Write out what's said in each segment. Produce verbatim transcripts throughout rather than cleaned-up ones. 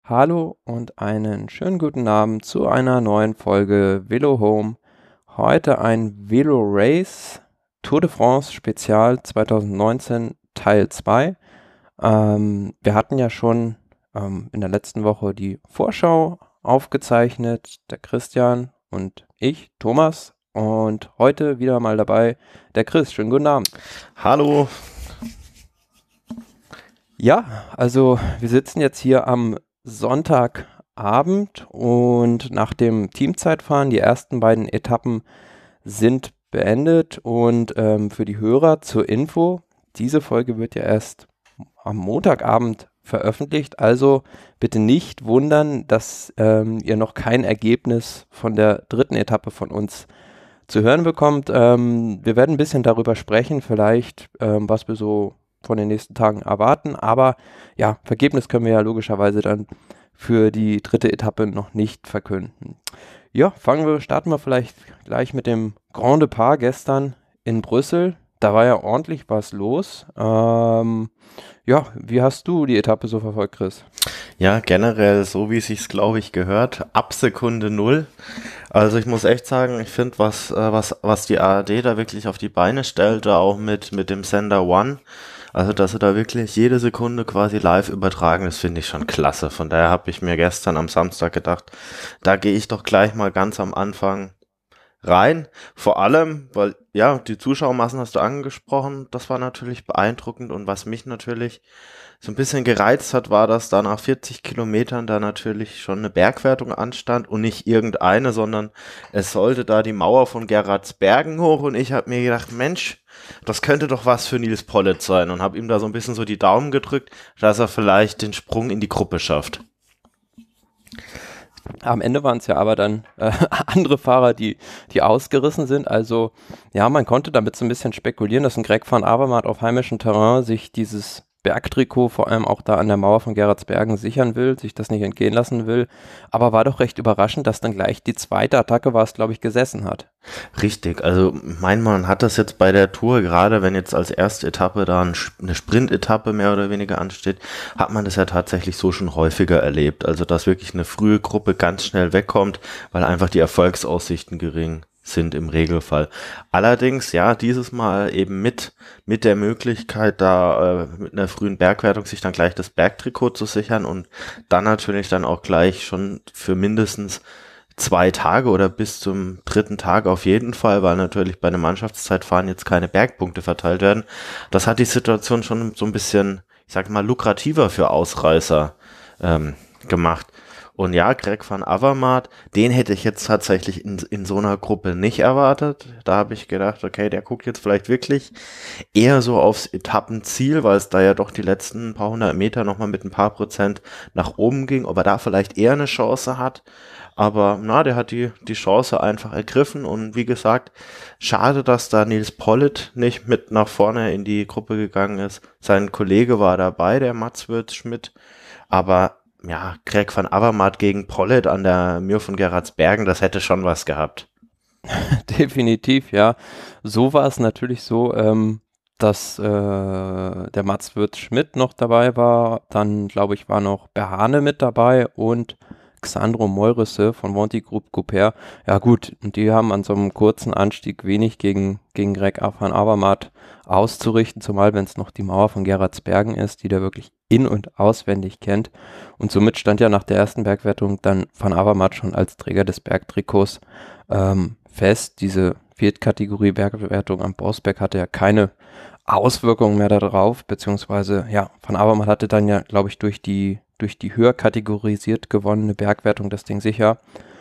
Hallo und einen schönen guten Abend zu einer neuen Folge Velo Home. Heute ein Velo Race Tour de France Spezial zwanzig neunzehn Teil zwei. Ähm, wir hatten ja schon ähm, in der letzten Woche die Vorschau aufgezeichnet, der Christian und ich, Thomas. Und heute wieder mal dabei der Chris. Schönen guten Abend. Hallo. Ja, also wir sitzen jetzt hier am Sonntagabend und nach dem Teamzeitfahren, die ersten beiden Etappen sind beendet und ähm, für die Hörer zur Info, diese Folge wird ja erst am Montagabend veröffentlicht, also bitte nicht wundern, dass ähm, ihr noch kein Ergebnis von der dritten Etappe von uns zu hören bekommt. Ähm, wir werden ein bisschen darüber sprechen, vielleicht ähm, was wir so von den nächsten Tagen erwarten, aber ja, Ergebnis können wir ja logischerweise dann für die dritte Etappe noch nicht verkünden. Ja, fangen wir, starten wir vielleicht gleich mit dem Grand Depart gestern in Brüssel. Da war ja ordentlich was los. Ähm, ja, wie hast du die Etappe so verfolgt, Chris? Ja, generell so wie es sich, glaube ich, gehört, ab Sekunde null. Also ich muss echt sagen, ich finde, was, äh, was, was die A R D da wirklich auf die Beine stellt, da auch mit, mit dem Sender One, also dass sie da wirklich jede Sekunde quasi live übertragen, das finde ich schon klasse. Von daher habe ich mir gestern am Samstag gedacht, da gehe ich doch gleich mal ganz am Anfang rein. Vor allem, weil, ja, die Zuschauermassen hast du angesprochen, das war natürlich beeindruckend und was mich natürlich so ein bisschen gereizt hat, war, dass da nach vierzig Kilometern da natürlich schon eine Bergwertung anstand und nicht irgendeine, sondern es sollte da die Mauer von Gerardsbergen hoch und ich habe mir gedacht, Mensch, das könnte doch was für Nils Politt sein und habe ihm da so ein bisschen so die Daumen gedrückt, dass er vielleicht den Sprung in die Gruppe schafft. Am Ende waren es ja aber dann äh, andere Fahrer, die, die ausgerissen sind. Also ja, man konnte damit so ein bisschen spekulieren, dass ein Greg van Avermaet auf heimischem Terrain sich dieses Bergtrikot vor allem auch da an der Mauer von Gerardsbergen sichern will, sich das nicht entgehen lassen will. Aber war doch recht überraschend, dass dann gleich die zweite Attacke war es, glaube ich, gesessen hat. Richtig, also mein Mann hat das jetzt bei der Tour, gerade wenn jetzt als erste Etappe da eine Sprint-Etappe mehr oder weniger ansteht, hat man das ja tatsächlich so schon häufiger erlebt. Also dass wirklich eine frühe Gruppe ganz schnell wegkommt, weil einfach die Erfolgsaussichten gering sind im Regelfall. Allerdings, ja, dieses Mal eben mit mit der Möglichkeit, da äh, mit einer frühen Bergwertung sich dann gleich das Bergtrikot zu sichern und dann natürlich dann auch gleich schon für mindestens zwei Tage oder bis zum dritten Tag auf jeden Fall, weil natürlich bei einem Mannschaftszeitfahren jetzt keine Bergpunkte verteilt werden. Das hat die Situation schon so ein bisschen, ich sag mal, lukrativer für Ausreißer ähm, gemacht. Und ja, Greg van Avermaet, den hätte ich jetzt tatsächlich in, in so einer Gruppe nicht erwartet. Da habe ich gedacht, okay, der guckt jetzt vielleicht wirklich eher so aufs Etappenziel, weil es da ja doch die letzten paar hundert Meter nochmal mit ein paar Prozent nach oben ging, ob er da vielleicht eher eine Chance hat. Aber na, der hat die, die Chance einfach ergriffen und wie gesagt, schade, dass da Nils Politt nicht mit nach vorne in die Gruppe gegangen ist. Sein Kollege war dabei, der Mats Würz-Schmidt, aber ja, Greg van Avermaet gegen Politt an der Muur von Gerardsbergen, das hätte schon was gehabt. Definitiv, ja. So war es natürlich so, ähm, dass äh, der Mats Würz-Schmidt noch dabei war. Dann, glaube ich, war noch Berhane mit dabei und Xandro Meurisse von Wanty Group Couper. Ja gut, die haben an so einem kurzen Anstieg wenig gegen, gegen Greg van Avermaet auszurichten, zumal wenn es noch die Mauer von Gerardsbergen ist, die der wirklich in- und auswendig kennt. Und somit stand ja nach der ersten Bergwertung dann van Avermaet schon als Träger des Bergtrikots ähm, fest. Diese Viertkategorie Bergwertung am Bousbecque hatte ja keine Auswirkungen mehr darauf, beziehungsweise ja, van Avermaet hatte dann ja, glaube ich, durch die durch die höher kategorisiert gewonnene Bergwertung das Ding sicher.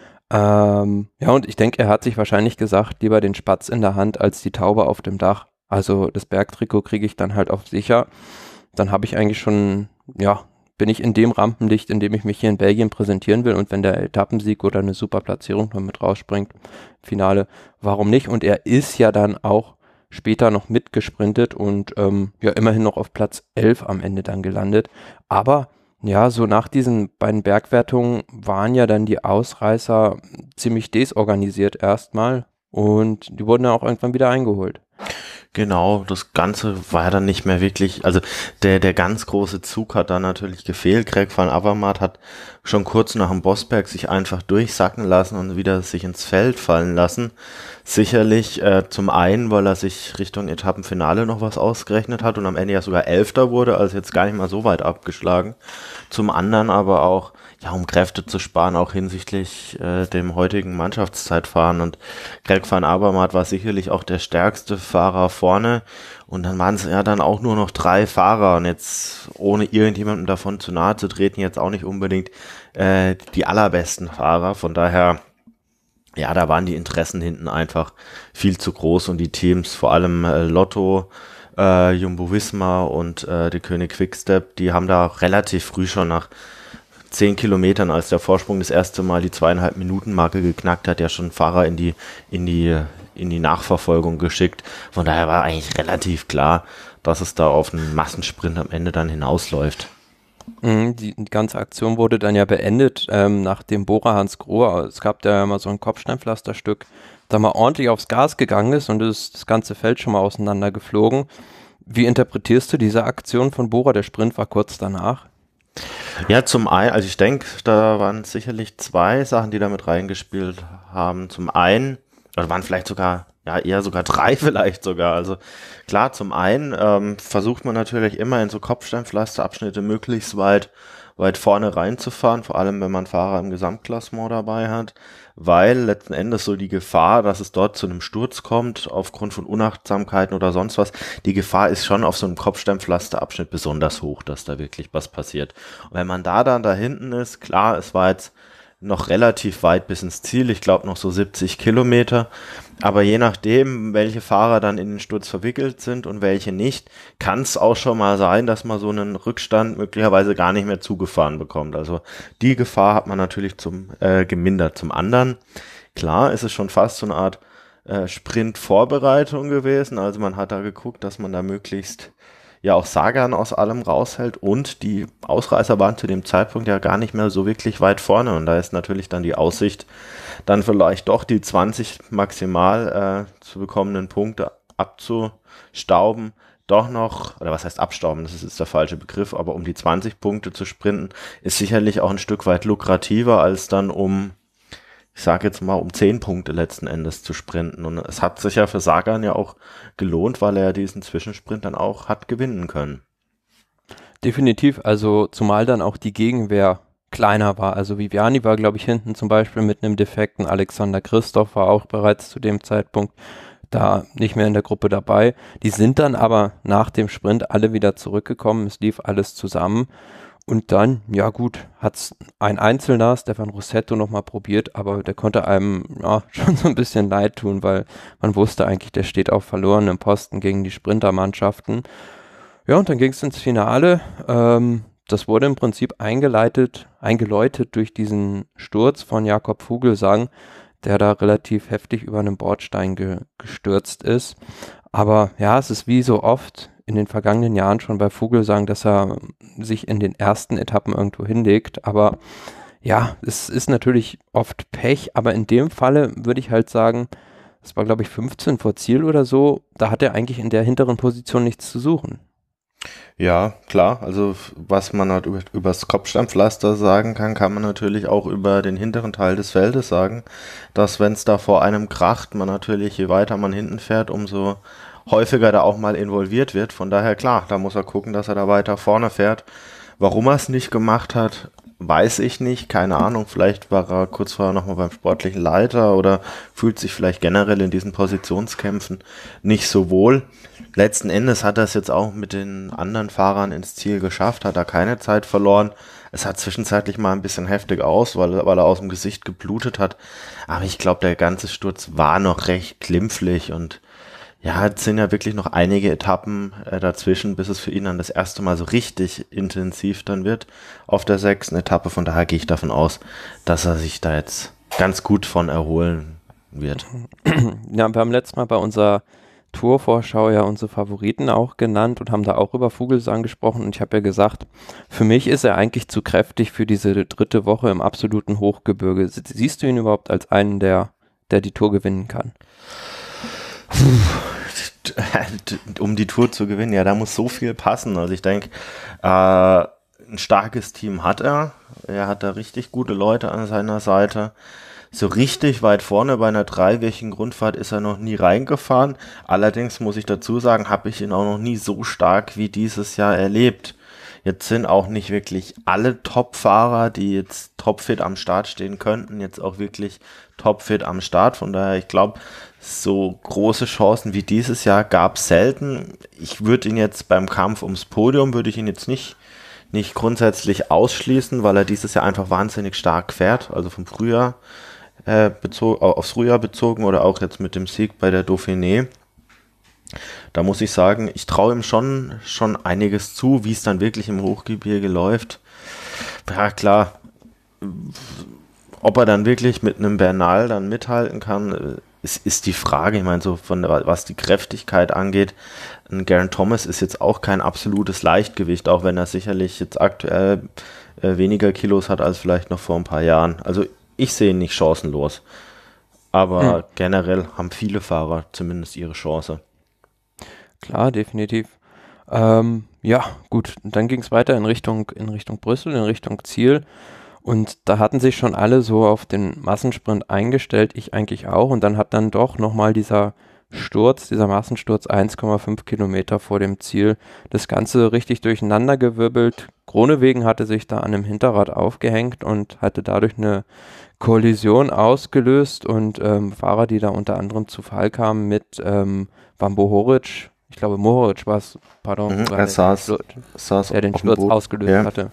Ähm, ja, und ich denke, er hat sich wahrscheinlich gesagt, lieber den Spatz in der Hand als die Taube auf dem Dach. Also das Bergtrikot kriege ich dann halt auf sicher. Dann habe ich eigentlich schon, ja, bin ich in dem Rampenlicht, in dem ich mich hier in Belgien präsentieren will. Und wenn der Etappensieg oder eine super Platzierung noch mit rausspringt, Finale, warum nicht? Und er ist ja dann auch später noch mitgesprintet und ähm, ja, immerhin noch auf Platz elf am Ende dann gelandet. Aber ja, so nach diesen beiden Bergwertungen waren ja dann die Ausreißer ziemlich desorganisiert erstmal und die wurden dann auch irgendwann wieder eingeholt. Genau, das Ganze war dann nicht mehr wirklich, also der der ganz große Zug hat da natürlich gefehlt. Greg van Avermaet hat schon kurz nach dem Bossberg sich einfach durchsacken lassen und wieder sich ins Feld fallen lassen. Sicherlich äh, zum einen, weil er sich Richtung Etappenfinale noch was ausgerechnet hat und am Ende ja sogar Elfter wurde, also jetzt gar nicht mal so weit abgeschlagen. Zum anderen aber auch, ja, um Kräfte zu sparen, auch hinsichtlich äh, dem heutigen Mannschaftszeitfahren. Und Greg van Avermaet war sicherlich auch der stärkste Fahrer vorne. Und dann waren es ja dann auch nur noch drei Fahrer. Und jetzt, ohne irgendjemandem davon zu nahe zu treten, jetzt auch nicht unbedingt äh, die allerbesten Fahrer. Von daher, ja, da waren die Interessen hinten einfach viel zu groß. Und die Teams, vor allem äh, Lotto, äh, Jumbo-Visma und äh, die König Quickstep, die haben da relativ früh schon nach zehn Kilometern, als der Vorsprung das erste Mal die zweieinhalb Minuten Marke geknackt hat, ja schon Fahrer in die, in die, in die Nachverfolgung geschickt. Von daher war eigentlich relativ klar, dass es da auf einen Massensprint am Ende dann hinausläuft. Mhm, die, die ganze Aktion wurde dann ja beendet, ähm, nach dem Bora Hansgrohe. Es gab da ja mal so ein Kopfsteinpflasterstück, da mal ordentlich aufs Gas gegangen ist und ist das ganze Feld schon mal auseinander geflogen. Wie interpretierst du diese Aktion von Bora? Der Sprint war kurz danach. Ja, zum einen, also ich denke, da waren sicherlich zwei Sachen, die da mit reingespielt haben. Zum einen, oder waren vielleicht sogar, ja eher sogar drei vielleicht sogar. Also klar, zum einen ähm, versucht man natürlich immer in so Kopfsteinpflasterabschnitte möglichst weit weit vorne reinzufahren, vor allem wenn man Fahrer im Gesamtklassement dabei hat, weil letzten Endes so die Gefahr, dass es dort zu einem Sturz kommt, aufgrund von Unachtsamkeiten oder sonst was, die Gefahr ist schon auf so einem Kopfsteinpflasterabschnitt besonders hoch, dass da wirklich was passiert. Und wenn man da dann da hinten ist, klar, es war jetzt noch relativ weit bis ins Ziel, ich glaube noch so siebzig Kilometer, aber je nachdem, welche Fahrer dann in den Sturz verwickelt sind und welche nicht, kann es auch schon mal sein, dass man so einen Rückstand möglicherweise gar nicht mehr zugefahren bekommt. Also die Gefahr hat man natürlich zum äh, gemindert. Zum anderen, klar, ist es schon fast so eine Art äh, Sprint-Vorbereitung gewesen, also man hat da geguckt, dass man da möglichst ja auch Sagan aus allem raushält und die Ausreißer waren zu dem Zeitpunkt ja gar nicht mehr so wirklich weit vorne und da ist natürlich dann die Aussicht, dann vielleicht doch die zwanzig maximal äh, zu bekommenen Punkte abzustauben, doch noch, oder was heißt abstauben, das ist jetzt der falsche Begriff, aber um die zwanzig Punkte zu sprinten, ist sicherlich auch ein Stück weit lukrativer als dann um, ich sage jetzt mal, um zehn Punkte letzten Endes zu sprinten. Und es hat sich ja für Sagan ja auch gelohnt, weil er diesen Zwischensprint dann auch hat gewinnen können. Definitiv, also zumal dann auch die Gegenwehr kleiner war. Also Viviani war, glaube ich, hinten zum Beispiel mit einem defekten, Alexander Kristoff war auch bereits zu dem Zeitpunkt da nicht mehr in der Gruppe dabei. Die sind dann aber nach dem Sprint alle wieder zurückgekommen, es lief alles zusammen. Und dann, ja gut, hat es ein Einzelner, Stefan Rossetto, nochmal probiert, aber der konnte einem ja schon so ein bisschen leid tun, weil man wusste eigentlich, der steht auf verlorenem Posten gegen die Sprintermannschaften. Ja, und dann ging es ins Finale. Ähm, das wurde im Prinzip eingeleitet, eingeläutet durch diesen Sturz von Jakob Fuglsang, der da relativ heftig über einen Bordstein ge- gestürzt ist. Aber ja, es ist wie so oft in den vergangenen Jahren schon bei Fuglsang, dass er sich in den ersten Etappen irgendwo hinlegt, aber ja, es ist natürlich oft Pech, aber in dem Falle würde ich halt sagen, es war glaube ich fünfzehn vor Ziel oder so, da hat er eigentlich in der hinteren Position nichts zu suchen. Ja, klar, also was man halt über, über das Kopfsteinpflaster sagen kann, kann man natürlich auch über den hinteren Teil des Feldes sagen, dass wenn es da vor einem kracht, man natürlich, je weiter man hinten fährt, umso häufiger da auch mal involviert wird. Von daher, klar, da muss er gucken, dass er da weiter vorne fährt. Warum er es nicht gemacht hat, weiß ich nicht. Keine Ahnung, vielleicht war er kurz vorher nochmal beim sportlichen Leiter oder fühlt sich vielleicht generell in diesen Positionskämpfen nicht so wohl. Letzten Endes hat er es jetzt auch mit den anderen Fahrern ins Ziel geschafft, hat er keine Zeit verloren. Es hat zwischenzeitlich mal ein bisschen heftig aus, weil, weil er aus dem Gesicht geblutet hat. Aber ich glaube, der ganze Sturz war noch recht glimpflich und ja, es sind ja wirklich noch einige Etappen äh, dazwischen, bis es für ihn dann das erste Mal so richtig intensiv dann wird auf der sechsten Etappe. Von daher gehe ich davon aus, dass er sich da jetzt ganz gut von erholen wird. Ja, wir haben letztes Mal bei unserer Tourvorschau ja unsere Favoriten auch genannt und haben da auch über Fuglsang gesprochen und ich habe ja gesagt, für mich ist er eigentlich zu kräftig für diese dritte Woche im absoluten Hochgebirge. Siehst du ihn überhaupt als einen, der, der die Tour gewinnen kann? Um die Tour zu gewinnen, ja, da muss so viel passen. Also ich denke, äh, ein starkes Team hat er. Er hat da richtig gute Leute an seiner Seite. So richtig weit vorne bei einer dreiwöchigen Grundfahrt ist er noch nie reingefahren. Allerdings muss ich dazu sagen, habe ich ihn auch noch nie so stark wie dieses Jahr erlebt. Jetzt sind auch nicht wirklich alle Top-Fahrer, die jetzt topfit am Start stehen könnten, jetzt auch wirklich topfit am Start. Von daher, ich glaube, so große Chancen wie dieses Jahr gab es selten. Ich würde ihn jetzt beim Kampf ums Podium, würde ich ihn jetzt nicht nicht grundsätzlich ausschließen, weil er dieses Jahr einfach wahnsinnig stark fährt, also vom Frühjahr äh, bezogen, aufs Frühjahr bezogen oder auch jetzt mit dem Sieg bei der Dauphiné. Da muss ich sagen, ich traue ihm schon, schon einiges zu, wie es dann wirklich im Hochgebirge läuft. Ja, klar, ob er dann wirklich mit einem Bernal dann mithalten kann, ist, ist die Frage. Ich meine, so von der, was die Kräftigkeit angeht, ein Geraint Thomas ist jetzt auch kein absolutes Leichtgewicht, auch wenn er sicherlich jetzt aktuell äh, weniger Kilos hat als vielleicht noch vor ein paar Jahren. Also ich sehe ihn nicht chancenlos. Aber hm. generell haben viele Fahrer zumindest ihre Chance. Klar, definitiv. Ähm, ja, gut, dann ging es weiter in Richtung, in Richtung Brüssel, in Richtung Ziel. Und da hatten sich schon alle so auf den Massensprint eingestellt, ich eigentlich auch. Und dann hat dann doch nochmal dieser Sturz, dieser Massensturz eins Komma fünf Kilometer vor dem Ziel das Ganze richtig durcheinandergewirbelt. Groenewegen hatte sich da an einem Hinterrad aufgehängt und hatte dadurch eine Kollision ausgelöst und ähm, Fahrer, die da unter anderem zu Fall kamen mit ähm, Van Bohoric, ich glaube Mohoric war es, pardon, mhm, der, er saß, Sturz, saß der den Sturz ausgelöst ja. hatte.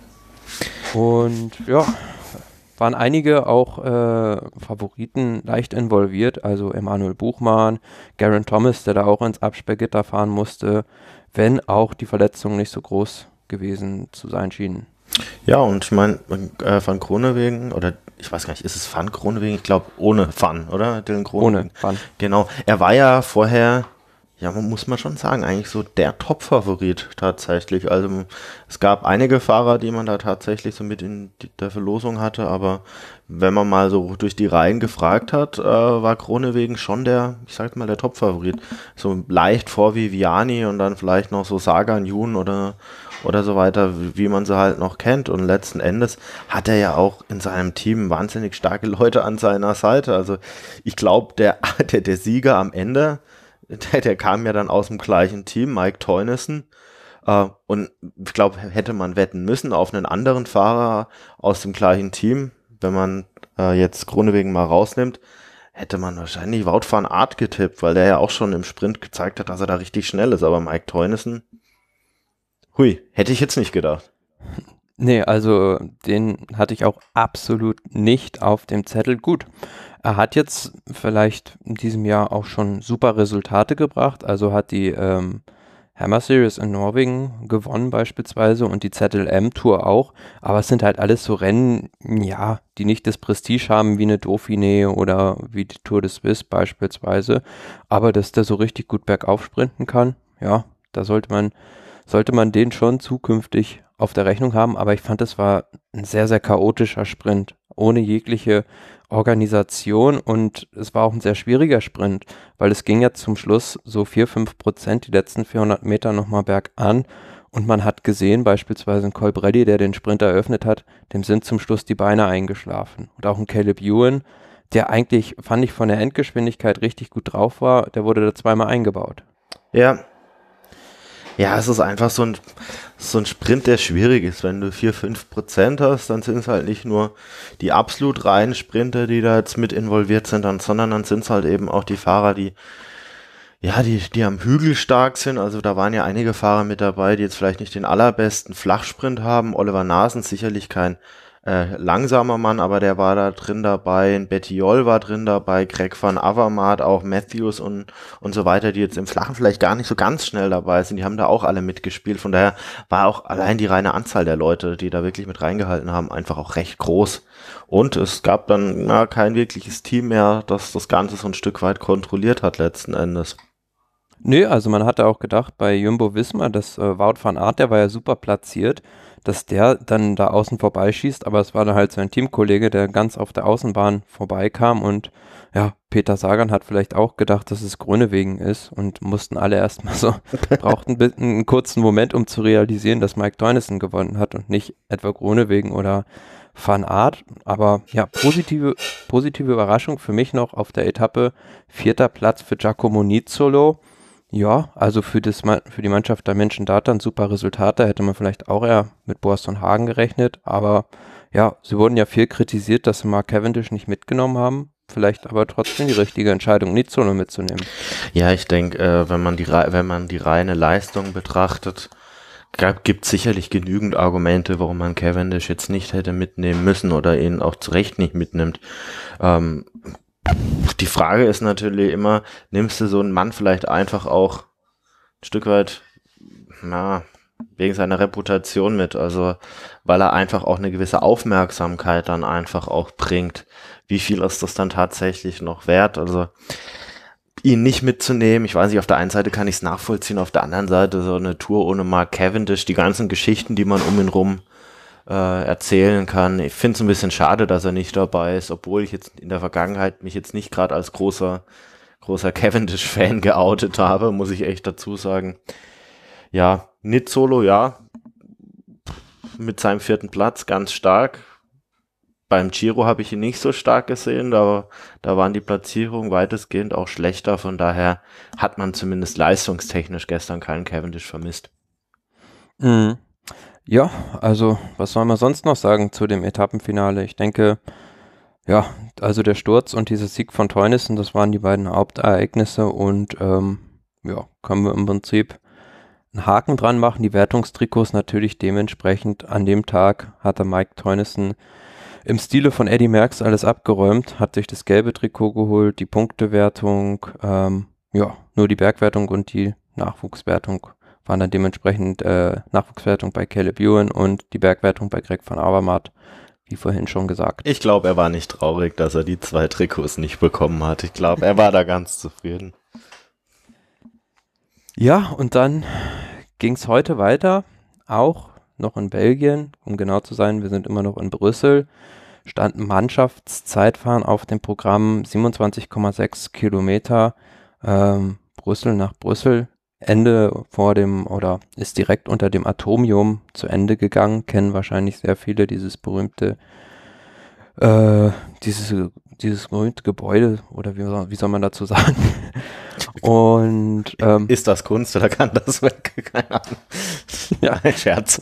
Und ja, waren einige auch äh, Favoriten leicht involviert, also Emanuel Buchmann, Geraint Thomas, der da auch ins Absperrgitter fahren musste, wenn auch die Verletzungen nicht so groß gewesen zu sein schienen. Ja, und ich meine, äh, Van Groenewegen, oder ich weiß gar nicht, ist es Van Groenewegen? Ich glaube, ohne Van, oder? Dylan Groenewegen. Ohne Van. Genau, er war ja vorher, ja, man muss man schon sagen, eigentlich so der Top-Favorit tatsächlich. Also es gab einige Fahrer, die man da tatsächlich so mit in die, der Verlosung hatte, aber wenn man mal so durch die Reihen gefragt hat, äh, war Groenewegen schon der, ich sag mal, der Top-Favorit. So leicht vor Viviani und dann vielleicht noch so Sagan, Yoon oder oder so weiter, wie man sie halt noch kennt. Und letzten Endes hat er ja auch in seinem Team wahnsinnig starke Leute an seiner Seite. Also ich glaube, der, der, der Sieger am Ende, der, der kam ja dann aus dem gleichen Team, Mike Teunissen. Uh, und ich glaube, hätte man wetten müssen auf einen anderen Fahrer aus dem gleichen Team, wenn man uh, jetzt Groenewegen mal rausnimmt, hätte man wahrscheinlich Wout van Aert getippt, weil der ja auch schon im Sprint gezeigt hat, dass er da richtig schnell ist. Aber Mike Teunissen, hui, hätte ich jetzt nicht gedacht. Nee, also den hatte ich auch absolut nicht auf dem Zettel. Gut, er hat jetzt vielleicht in diesem Jahr auch schon super Resultate gebracht, also hat die ähm, Hammer Series in Norwegen gewonnen beispielsweise und die Z L M Tour auch, aber es sind halt alles so Rennen, ja, die nicht das Prestige haben wie eine Dauphiné oder wie die Tour de Suisse beispielsweise, aber dass der so richtig gut bergauf sprinten kann, ja, da sollte man sollte man den schon zukünftig auf der Rechnung haben, aber ich fand, es war ein sehr, sehr chaotischer Sprint, ohne jegliche Organisation und es war auch ein sehr schwieriger Sprint, weil es ging ja zum Schluss so vier, fünf Prozent die letzten vierhundert Meter nochmal bergan und man hat gesehen, beispielsweise ein Colbrelli, der den Sprint eröffnet hat, dem sind zum Schluss die Beine eingeschlafen und auch ein Caleb Ewan, der eigentlich, fand ich, von der Endgeschwindigkeit richtig gut drauf war, der wurde da zweimal eingebaut. Ja, Ja, es ist einfach so ein, so ein Sprint, der schwierig ist. Wenn du vier, fünf Prozent hast, dann sind es halt nicht nur die absolut reinen Sprinter, die da jetzt mit involviert sind, dann, sondern dann sind es halt eben auch die Fahrer, die, ja, die, die am Hügel stark sind. Also da waren ja einige Fahrer mit dabei, die jetzt vielleicht nicht den allerbesten Flachsprint haben. Oliver Naesen sicherlich kein äh, langsamer Mann, aber der war da drin dabei, ein Bettiol war drin dabei, Greg van Avermaet, auch Matthews und und so weiter, die jetzt im Flachen vielleicht gar nicht so ganz schnell dabei sind, die haben da auch alle mitgespielt, von daher war auch allein die reine Anzahl der Leute, die da wirklich mit reingehalten haben, einfach auch recht groß und es gab dann na, kein wirkliches Team mehr, das das Ganze so ein Stück weit kontrolliert hat letzten Endes. Nö, also man hatte auch gedacht bei Jumbo Visma, dass äh, Wout van Aert, der war ja super platziert, dass der dann da außen vorbeischießt, aber es war dann halt sein Teamkollege, der ganz auf der Außenbahn vorbeikam und ja, Peter Sagan hat vielleicht auch gedacht, dass es Groenewegen ist und mussten alle erstmal so, brauchten ein einen kurzen Moment, um zu realisieren, dass Mike Teunissen gewonnen hat und nicht etwa Groenewegen oder Van Aert. Aber ja, positive, positive Überraschung für mich noch auf der Etappe, vierter Platz für Giacomo Nizzolo. Ja, also für, das, für die Mannschaft der Menschen Data ein super Resultat, da hätte man vielleicht auch eher mit Boasson Hagen gerechnet, aber ja, sie wurden ja viel kritisiert, dass sie Mark Cavendish nicht mitgenommen haben. Vielleicht aber trotzdem die richtige Entscheidung, Nizzolo mitzunehmen. Ja, ich denke, äh, wenn man die wenn man die reine Leistung betrachtet, gibt es sicherlich genügend Argumente, warum man Cavendish jetzt nicht hätte mitnehmen müssen oder ihn auch zu Recht nicht mitnimmt. Ähm, die Frage ist natürlich immer, nimmst du so einen Mann vielleicht einfach auch ein Stück weit, na, wegen seiner Reputation mit, also weil er einfach auch eine gewisse Aufmerksamkeit dann einfach auch bringt. Wie viel ist das dann tatsächlich noch wert? Also ihn nicht mitzunehmen, ich weiß nicht, auf der einen Seite kann ich es nachvollziehen, auf der anderen Seite so eine Tour ohne Mark Cavendish, die ganzen Geschichten, die man um ihn rum äh, erzählen kann. Ich finde es ein bisschen schade, dass er nicht dabei ist, obwohl ich jetzt in der Vergangenheit mich jetzt nicht gerade als großer großer Cavendish-Fan geoutet habe, muss ich echt dazu sagen. Ja, Nizzolo, ja, mit seinem vierten Platz ganz stark. Beim Giro habe ich ihn nicht so stark gesehen, da, da waren die Platzierungen weitestgehend auch schlechter, von daher hat man zumindest leistungstechnisch gestern keinen Cavendish vermisst. Mhm. Ja, also was soll man sonst noch sagen zu dem Etappenfinale? Ich denke, ja, also der Sturz und dieser Sieg von Teunissen, das waren die beiden Hauptereignisse und ähm, ja, können wir im Prinzip einen Haken dran machen. Die Wertungstrikots natürlich dementsprechend. An dem Tag hatte Mike Teunissen im Stile von Eddy Merckx alles abgeräumt, hat sich das gelbe Trikot geholt, die Punktewertung, ähm, ja, nur die Bergwertung und die Nachwuchswertung waren dann dementsprechend äh, Nachwuchswertung bei Caleb Ewan und die Bergwertung bei Greg van Avermaet, wie vorhin schon gesagt. Ich glaube, er war nicht traurig, dass er die zwei Trikots nicht bekommen hat. Ich glaube, er war da ganz zufrieden. Ja, und dann ging es heute weiter, auch noch in Belgien, um genau zu sein, wir sind immer noch in Brüssel, stand Mannschaftszeitfahren auf dem Programm, siebenundzwanzig Komma sechs Kilometer, ähm, Brüssel nach Brüssel, Ende vor dem, oder ist direkt unter dem Atomium zu Ende gegangen, kennen wahrscheinlich sehr viele dieses berühmte, äh, dieses, dieses berühmte Gebäude, oder wie, wie soll man dazu sagen? Und ähm, ist das Kunst oder kann das weg? Keine Ahnung. Ja, ein Scherz.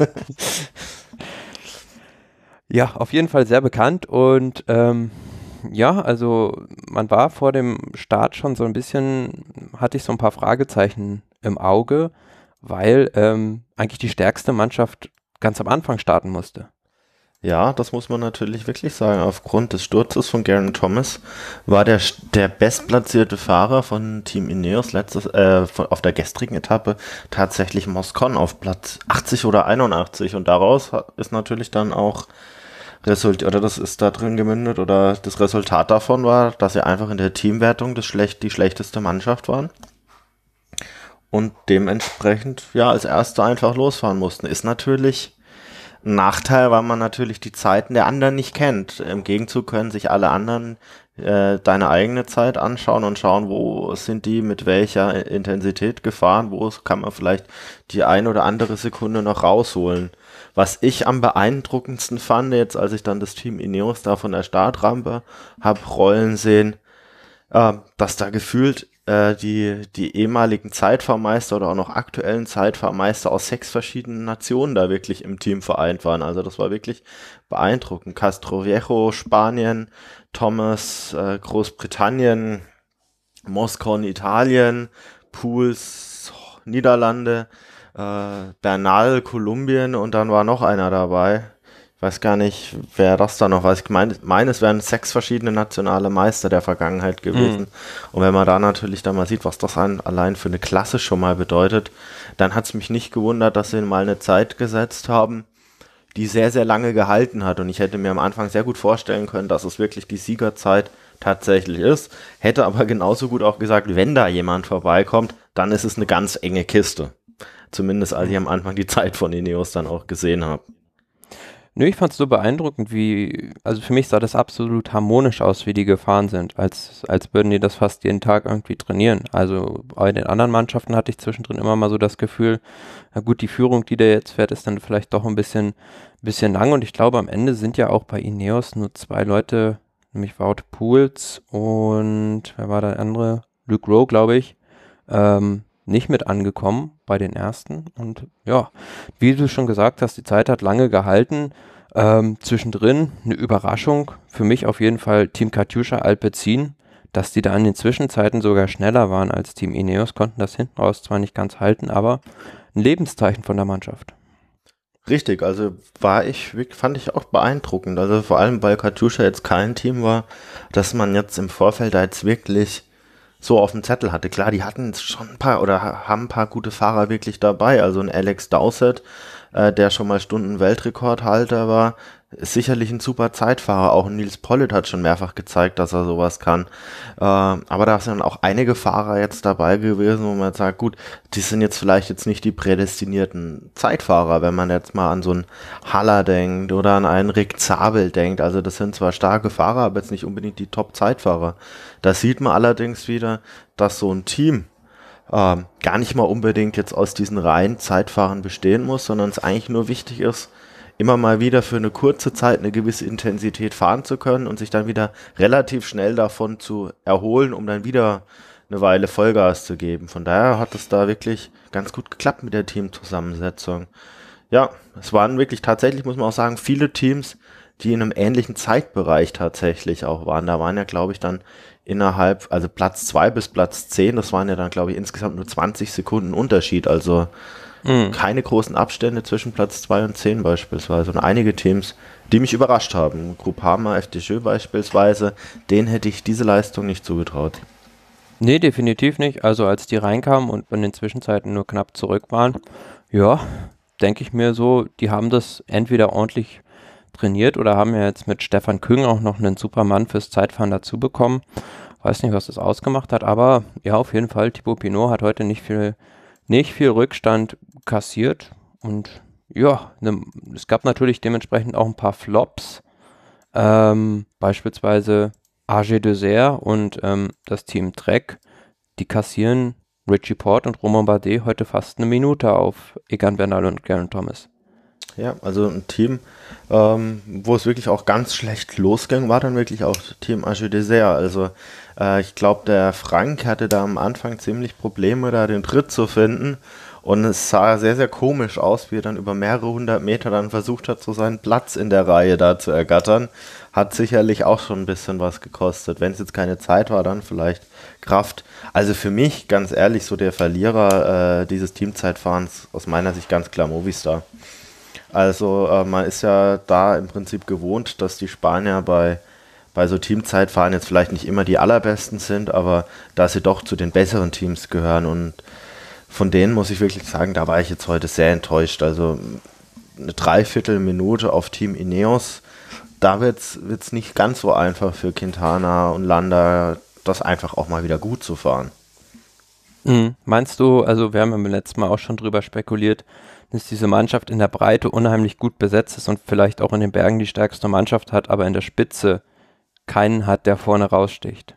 Ja, auf jeden Fall sehr bekannt und ähm, ja, also man war vor dem Start schon so ein bisschen, hatte ich so ein paar Fragezeichen im Auge, weil ähm, eigentlich die stärkste Mannschaft ganz am Anfang starten musste. Ja, das muss man natürlich wirklich sagen. Aufgrund des Sturzes von Geraint Thomas war der, der bestplatzierte Fahrer von Team Ineos letztes, äh, von, auf der gestrigen Etappe tatsächlich Moscon auf Platz achtzig oder einundachtzig und daraus ist natürlich dann auch Result, oder das ist da drin gemündet oder das Resultat davon war, dass sie einfach in der Teamwertung das schlecht, die schlechteste Mannschaft waren und dementsprechend ja als Erste einfach losfahren mussten. Ist natürlich ein Nachteil, weil man natürlich die Zeiten der anderen nicht kennt. Im Gegenzug können sich alle anderen äh, deine eigene Zeit anschauen und schauen, wo sind die mit welcher Intensität gefahren, wo kann man vielleicht die ein oder andere Sekunde noch rausholen. Was ich am beeindruckendsten fand, jetzt als ich dann das Team Ineos da von der Startrampe hab rollen sehen, äh, dass da gefühlt äh, die die ehemaligen Zeitfahrmeister oder auch noch aktuellen Zeitfahrmeister aus sechs verschiedenen Nationen da wirklich im Team vereint waren. Also das war wirklich beeindruckend. Castroviejo, Spanien, Thomas, äh, Großbritannien, Moscon, Italien, Pouls, Niederlande, äh, Bernal, Kolumbien und dann war noch einer dabei. Ich weiß gar nicht, wer das da noch weiß. Ich meine, mein, es wären sechs verschiedene nationale Meister der Vergangenheit gewesen. Mhm. Und wenn man da natürlich dann mal sieht, was das ein, allein für eine Klasse schon mal bedeutet, dann hat es mich nicht gewundert, dass sie mal eine Zeit gesetzt haben, die sehr, sehr lange gehalten hat. Und ich hätte mir am Anfang sehr gut vorstellen können, dass es wirklich die Siegerzeit tatsächlich ist. Hätte aber genauso gut auch gesagt, wenn da jemand vorbeikommt, dann ist es eine ganz enge Kiste. Zumindest als ich am Anfang die Zeit von Ineos dann auch gesehen habe. Nö, ich fand es so beeindruckend, wie, also für mich sah das absolut harmonisch aus, wie die gefahren sind, als, als würden die das fast jeden Tag irgendwie trainieren. Also bei den anderen Mannschaften hatte ich zwischendrin immer mal so das Gefühl, na gut, die Führung, die der jetzt fährt, ist dann vielleicht doch ein bisschen, bisschen lang und ich glaube, am Ende sind ja auch bei Ineos nur zwei Leute, nämlich Wout Poels und, wer war der andere? Luke Rowe, glaube ich, ähm, nicht mit angekommen bei den ersten und ja, wie du schon gesagt hast, die Zeit hat lange gehalten. Ähm, zwischendrin eine Überraschung, für mich auf jeden Fall Team Katusha Alpecin, dass die da in den Zwischenzeiten sogar schneller waren als Team Ineos, konnten das hinten raus zwar nicht ganz halten, aber ein Lebenszeichen von der Mannschaft. Richtig, also war ich, fand ich auch beeindruckend. Also vor allem, weil Katusha jetzt kein Team war, dass man jetzt im Vorfeld da jetzt wirklich so auf dem Zettel hatte. Klar, die hatten schon ein paar oder haben ein paar gute Fahrer wirklich dabei. Also ein Alex Dowsett, äh, der schon mal Stunden-Weltrekordhalter war, ist sicherlich ein super Zeitfahrer. Auch Nils Pollitt hat schon mehrfach gezeigt, dass er sowas kann. Äh, aber da sind auch einige Fahrer jetzt dabei gewesen, wo man sagt, gut, die sind jetzt vielleicht jetzt nicht die prädestinierten Zeitfahrer, wenn man jetzt mal an so einen Haller denkt oder an einen Rick Zabel denkt. Also das sind zwar starke Fahrer, aber jetzt nicht unbedingt die Top-Zeitfahrer. Da sieht man allerdings wieder, dass so ein Team ähm, gar nicht mal unbedingt jetzt aus diesen reinen Zeitfahrern bestehen muss, sondern es eigentlich nur wichtig ist, immer mal wieder für eine kurze Zeit eine gewisse Intensität fahren zu können und sich dann wieder relativ schnell davon zu erholen, um dann wieder eine Weile Vollgas zu geben. Von daher hat es da wirklich ganz gut geklappt mit der Teamzusammensetzung. Ja, es waren wirklich tatsächlich, muss man auch sagen, viele Teams, die in einem ähnlichen Zeitbereich tatsächlich auch waren. Da waren ja, glaube ich, dann innerhalb, also Platz zwei bis Platz zehn, das waren ja dann, glaube ich, insgesamt nur zwanzig Sekunden Unterschied. Also mhm. keine großen Abstände zwischen Platz zwei und zehn beispielsweise. Und einige Teams, die mich überrascht haben. Groupama, F D J beispielsweise, denen hätte ich diese Leistung nicht zugetraut. Nee, definitiv nicht. Also als die reinkamen und in den Zwischenzeiten nur knapp zurück waren, ja, denke ich mir so, die haben das entweder ordentlich trainiert oder haben ja jetzt mit Stefan Küng auch noch einen Supermann fürs Zeitfahren dazu bekommen. Weiß nicht, was das ausgemacht hat, aber ja, auf jeden Fall, Thibaut Pinot hat heute nicht viel, nicht viel Rückstand kassiert und ja, ne, es gab natürlich dementsprechend auch ein paar Flops, ähm, beispielsweise A G Dessert und ähm, das Team Trek, die kassieren Richie Porte und Romain Bardet heute fast eine Minute auf Egan Bernal und Geraint Thomas. Ja, also ein Team, ähm, wo es wirklich auch ganz schlecht losging, war dann wirklich auch Team A G Dessert. Also äh, ich glaube, der Frank hatte da am Anfang ziemlich Probleme, da den Tritt zu finden. Und es sah sehr, sehr komisch aus, wie er dann über mehrere hundert Meter dann versucht hat, so seinen Platz in der Reihe da zu ergattern. Hat sicherlich auch schon ein bisschen was gekostet. Wenn es jetzt keine Zeit war, dann vielleicht Kraft. Also für mich, ganz ehrlich, so der Verlierer äh, dieses Teamzeitfahrens aus meiner Sicht ganz klar Movistar. Also äh, man ist ja da im Prinzip gewohnt, dass die Spanier bei, bei so Teamzeitfahren jetzt vielleicht nicht immer die allerbesten sind, aber dass sie doch zu den besseren Teams gehören und von denen muss ich wirklich sagen, da war ich jetzt heute sehr enttäuscht. Also eine Dreiviertelminute auf Team Ineos, da wird es nicht ganz so einfach für Quintana und Landa, das einfach auch mal wieder gut zu fahren. Mhm. Meinst du, also wir haben ja beim letzten Mal auch schon drüber spekuliert, dass diese Mannschaft in der Breite unheimlich gut besetzt ist und vielleicht auch in den Bergen die stärkste Mannschaft hat, aber in der Spitze keinen hat, der vorne raussticht?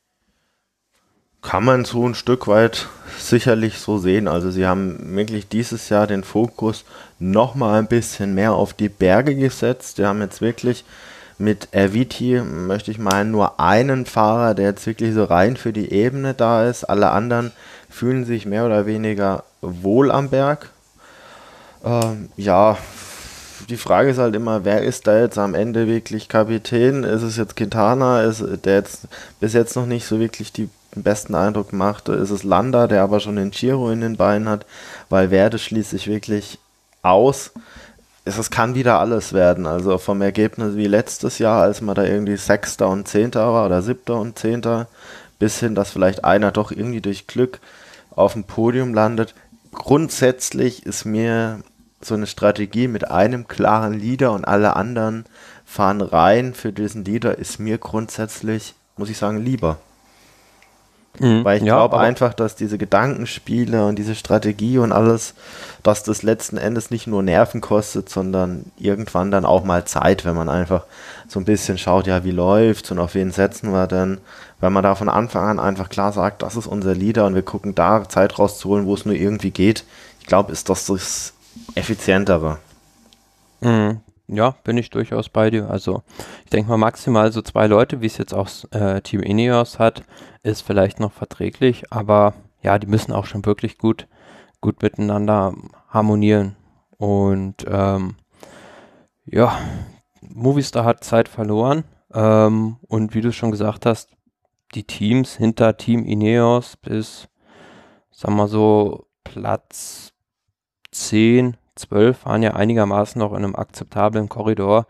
Kann man so ein Stück weit sicherlich so sehen. Also sie haben wirklich dieses Jahr den Fokus noch mal ein bisschen mehr auf die Berge gesetzt. Sie haben jetzt wirklich mit Erviti, möchte ich meinen, nur einen Fahrer, der jetzt wirklich so rein für die Ebene da ist. Alle anderen fühlen sich mehr oder weniger wohl am Berg. Ähm, ja, die Frage ist halt immer, wer ist da jetzt am Ende wirklich Kapitän? Ist es jetzt Quintana, ist der jetzt bis jetzt noch nicht so wirklich die den besten Eindruck macht? Ist es Landa, der aber schon den Giro in den Beinen hat? Weil Werde schließt sich wirklich aus. Es kann wieder alles werden. Also vom Ergebnis wie letztes Jahr, als man da irgendwie Sechster und Zehnter war oder Siebter und Zehnter, bis hin, dass vielleicht einer doch irgendwie durch Glück auf dem Podium landet. Grundsätzlich ist mir so eine Strategie mit einem klaren Leader und alle anderen fahren rein für diesen Leader, ist mir grundsätzlich, muss ich sagen, lieber. Mhm. Weil ich Ja, glaube aber einfach, dass diese Gedankenspiele und diese Strategie und alles, dass das letzten Endes nicht nur Nerven kostet, sondern irgendwann dann auch mal Zeit, wenn man einfach so ein bisschen schaut, ja, wie läuft's und auf wen setzen wir denn? Wenn man da von Anfang an einfach klar sagt, das ist unser Leader und wir gucken da Zeit rauszuholen, wo es nur irgendwie geht, ich glaube, ist das das Effizientere. Mhm. Ja, bin ich durchaus bei dir. Also ich denke mal maximal so zwei Leute, wie es jetzt auch äh, Team Ineos hat, ist vielleicht noch verträglich, aber ja, die müssen auch schon wirklich gut, gut miteinander harmonieren. Und ähm, ja, Movistar hat Zeit verloren. Ähm, und wie du schon gesagt hast, die Teams hinter Team Ineos bis, sagen wir so, Platz zehn, zwölf waren ja einigermaßen noch in einem akzeptablen Korridor.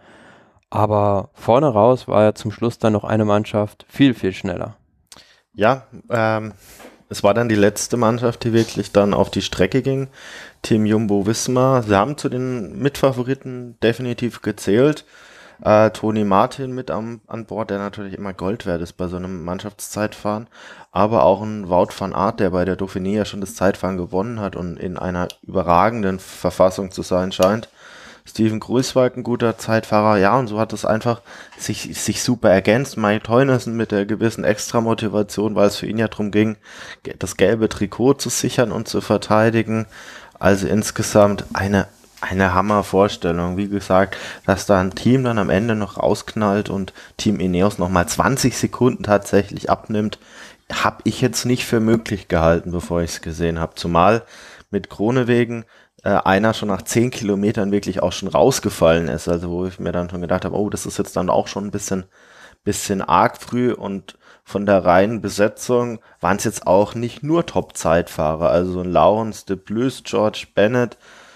Aber vorne raus war ja zum Schluss dann noch eine Mannschaft viel, viel schneller. Ja, ähm, es war dann die letzte Mannschaft, die wirklich dann auf die Strecke ging. Team Jumbo-Visma. Sie haben zu den Mitfavoriten definitiv gezählt. Äh, Toni Martin mit am, an Bord, der natürlich immer Gold wert ist bei so einem Mannschaftszeitfahren. Aber auch ein Wout van Aert, der bei der Dauphiné ja schon das Zeitfahren gewonnen hat und in einer überragenden Verfassung zu sein scheint. Steven Kruijswijk, ein guter Zeitfahrer, ja, und so hat es einfach sich, sich super ergänzt. Mike Teunissen mit der gewissen Extramotivation, weil es für ihn ja darum ging, ge- das gelbe Trikot zu sichern und zu verteidigen. Also insgesamt eine, eine Hammervorstellung. Wie gesagt, dass da ein Team dann am Ende noch rausknallt und Team Ineos nochmal zwanzig Sekunden tatsächlich abnimmt, habe ich jetzt nicht für möglich gehalten, bevor ich es gesehen habe. Zumal mit Kronewegen äh, einer schon nach zehn Kilometern wirklich auch schon rausgefallen ist. Also wo ich mir dann schon gedacht habe, oh, das ist jetzt dann auch schon ein bisschen, bisschen arg früh, und von der reinen Besetzung waren es jetzt auch nicht nur Top-Zeitfahrer. Also so ein Laurens de Plus, George Bennett,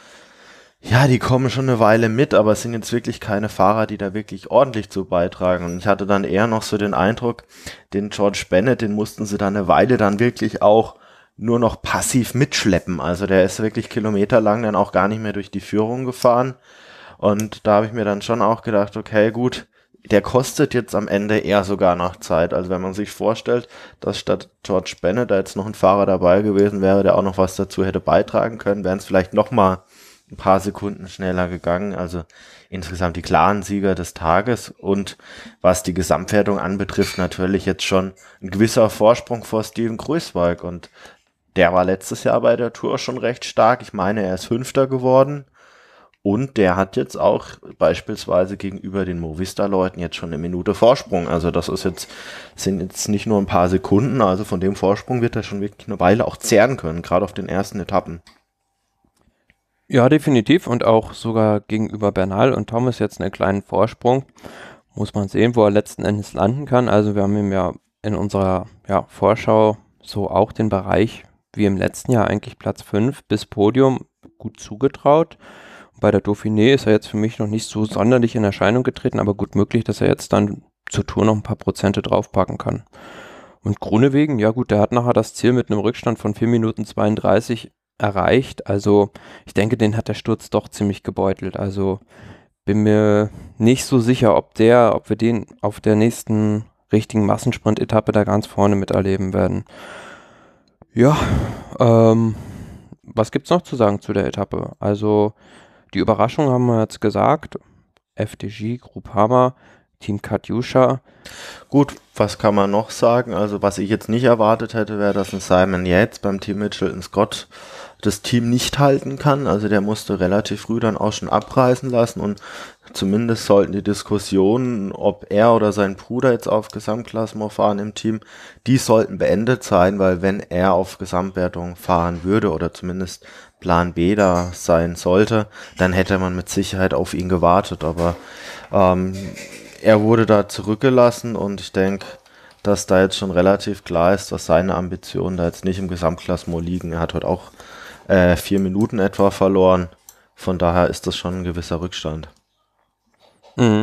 ja, die kommen schon eine Weile mit, aber es sind jetzt wirklich keine Fahrer, die da wirklich ordentlich zu beitragen. Und ich hatte dann eher noch so den Eindruck, den George Bennett, den mussten sie dann eine Weile dann wirklich auch nur noch passiv mitschleppen. Also der ist wirklich kilometerlang dann auch gar nicht mehr durch die Führung gefahren. Und da habe ich mir dann schon auch gedacht, okay, gut, der kostet jetzt am Ende eher sogar noch Zeit. Also wenn man sich vorstellt, dass statt George Bennett da jetzt noch ein Fahrer dabei gewesen wäre, der auch noch was dazu hätte beitragen können, wären es vielleicht noch mal ein paar Sekunden schneller gegangen. Also insgesamt die klaren Sieger des Tages, und was die Gesamtwertung anbetrifft, natürlich jetzt schon ein gewisser Vorsprung vor Steven Kruijswijk, und der war letztes Jahr bei der Tour schon recht stark. Ich meine, er ist Fünfter geworden, und der hat jetzt auch beispielsweise gegenüber den Movistar-Leuten jetzt schon eine Minute Vorsprung. Also das ist jetzt, sind jetzt nicht nur ein paar Sekunden, also von dem Vorsprung wird er schon wirklich eine Weile auch zehren können, gerade auf den ersten Etappen. Ja, definitiv. Und auch sogar gegenüber Bernal und Thomas jetzt einen kleinen Vorsprung. Muss man sehen, wo er letzten Endes landen kann. Also wir haben ihm ja in unserer ja, Vorschau so auch den Bereich wie im letzten Jahr eigentlich Platz fünf bis Podium gut zugetraut. Bei der Dauphiné ist er jetzt für mich noch nicht so sonderlich in Erscheinung getreten, aber gut möglich, dass er jetzt dann zur Tour noch ein paar Prozente draufpacken kann. Und Groenewegen, ja gut, der hat nachher das Ziel mit einem Rückstand von vier Minuten zweiunddreißig erreicht. Also ich denke, den hat der Sturz doch ziemlich gebeutelt. Also bin mir nicht so sicher, ob der, ob wir den auf der nächsten richtigen Massensprint-Etappe da ganz vorne miterleben werden. Ja, ähm, was gibt's noch zu sagen zu der Etappe? Also die Überraschung haben wir jetzt gesagt. F D J, Groupama, Team Katyusha. Gut, was kann man noch sagen? Also was ich jetzt nicht erwartet hätte, wäre, dass ein Simon Yates beim Team Mitchelton Scott das Team nicht halten kann. Also der musste relativ früh dann auch schon abreißen lassen, und zumindest sollten die Diskussionen, ob er oder sein Bruder jetzt auf Gesamtklassement fahren im Team, die sollten beendet sein, weil wenn er auf Gesamtwertung fahren würde oder zumindest Plan B da sein sollte, dann hätte man mit Sicherheit auf ihn gewartet. Aber ähm, er wurde da zurückgelassen, und ich denke, dass da jetzt schon relativ klar ist, dass seine Ambitionen da jetzt nicht im Gesamtklassement liegen. Er hat heute auch äh, vier Minuten etwa verloren. Von daher ist das schon ein gewisser Rückstand. Mhm.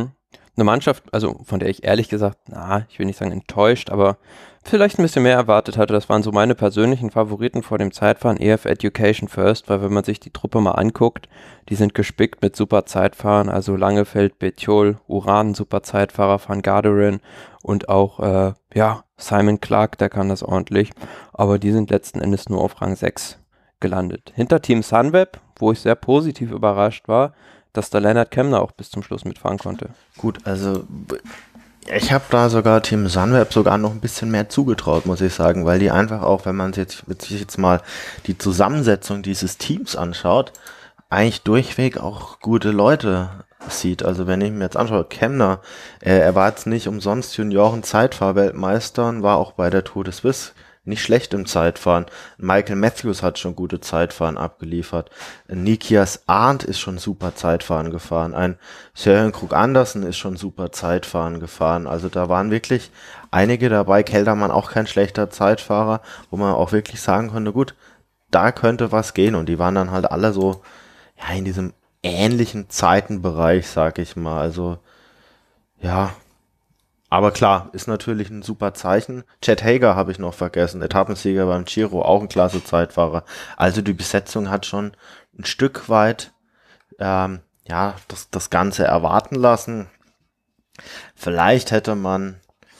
eine Mannschaft, also von der ich ehrlich gesagt, na, ich will nicht sagen enttäuscht, aber vielleicht ein bisschen mehr erwartet hatte. Das waren so meine persönlichen Favoriten vor dem Zeitfahren, E F Education First, weil wenn man sich die Truppe mal anguckt, die sind gespickt mit super Zeitfahrern, also Langefeld, Betjol, Uran, super Zeitfahrer, Van Garderen und auch, äh, ja, Simon Clark, der kann das ordentlich, aber die sind letzten Endes nur auf Rang sechs gelandet. Hinter Team Sunweb, wo ich sehr positiv überrascht war, dass da Lennart Kemner auch bis zum Schluss mitfahren konnte. Gut, also ich habe da sogar Team Sunweb sogar noch ein bisschen mehr zugetraut, muss ich sagen, weil die einfach auch, wenn man sich jetzt, sich jetzt mal die Zusammensetzung dieses Teams anschaut, eigentlich durchweg auch gute Leute sieht. Also wenn ich mir jetzt anschaue, Kemner, äh, er war jetzt nicht umsonst Junioren-Zeitfahrweltmeister und war auch bei der Tour de Suisse nicht schlecht im Zeitfahren. Michael Matthews hat schon gute Zeitfahren abgeliefert. Nikias Arndt ist schon super Zeitfahren gefahren. Ein Søren Krug Andersen ist schon super Zeitfahren gefahren. Also da waren wirklich einige dabei. Keldermann auch kein schlechter Zeitfahrer, wo man auch wirklich sagen konnte, gut, da könnte was gehen. Und die waren dann halt alle so, ja, in diesem ähnlichen Zeitenbereich, sag ich mal. Also, ja, aber klar, ist natürlich ein super Zeichen. Chet Hager habe ich noch vergessen, Etappensieger beim Giro, auch ein klasse Zeitfahrer. Also die Besetzung hat schon ein Stück weit ähm, ja das, das Ganze erwarten lassen. Vielleicht hätte man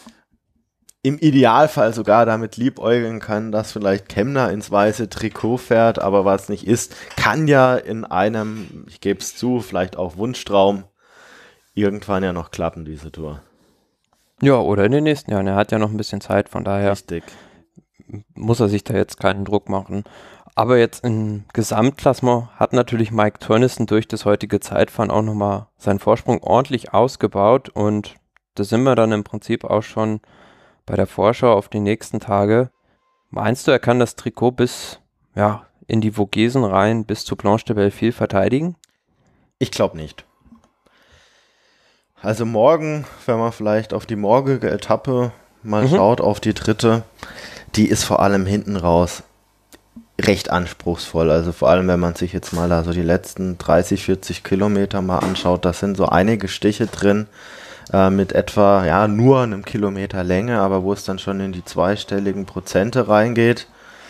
im Idealfall sogar damit liebäugeln können, dass vielleicht Kemner ins weiße Trikot fährt, aber was nicht ist, kann ja in einem, ich gebe es zu, vielleicht auch Wunschtraum, irgendwann ja noch klappen, diese Tour. Ja, oder in den nächsten Jahren. Er hat ja noch ein bisschen Zeit, von daher Richtig. muss er sich da jetzt keinen Druck machen. Aber jetzt im Gesamtklassement hat natürlich Mike Turnison durch das heutige Zeitfahren auch nochmal seinen Vorsprung ordentlich ausgebaut und da sind wir dann im Prinzip auch schon bei der Vorschau auf die nächsten Tage. Meinst du, er kann das Trikot bis ja, in die Vogesen rein, bis zu Planche de Belleville verteidigen? Ich glaube nicht. Also morgen, wenn man vielleicht auf die morgige Etappe mal mhm. schaut, auf die dritte, die ist vor allem hinten raus recht anspruchsvoll. Also vor allem, wenn man sich jetzt mal da so die letzten dreißig, vierzig Kilometer mal anschaut, da sind so einige Stiche drin äh, mit etwa, ja, nur einem Kilometer Länge, aber wo es dann schon in die zweistelligen Prozente reingeht.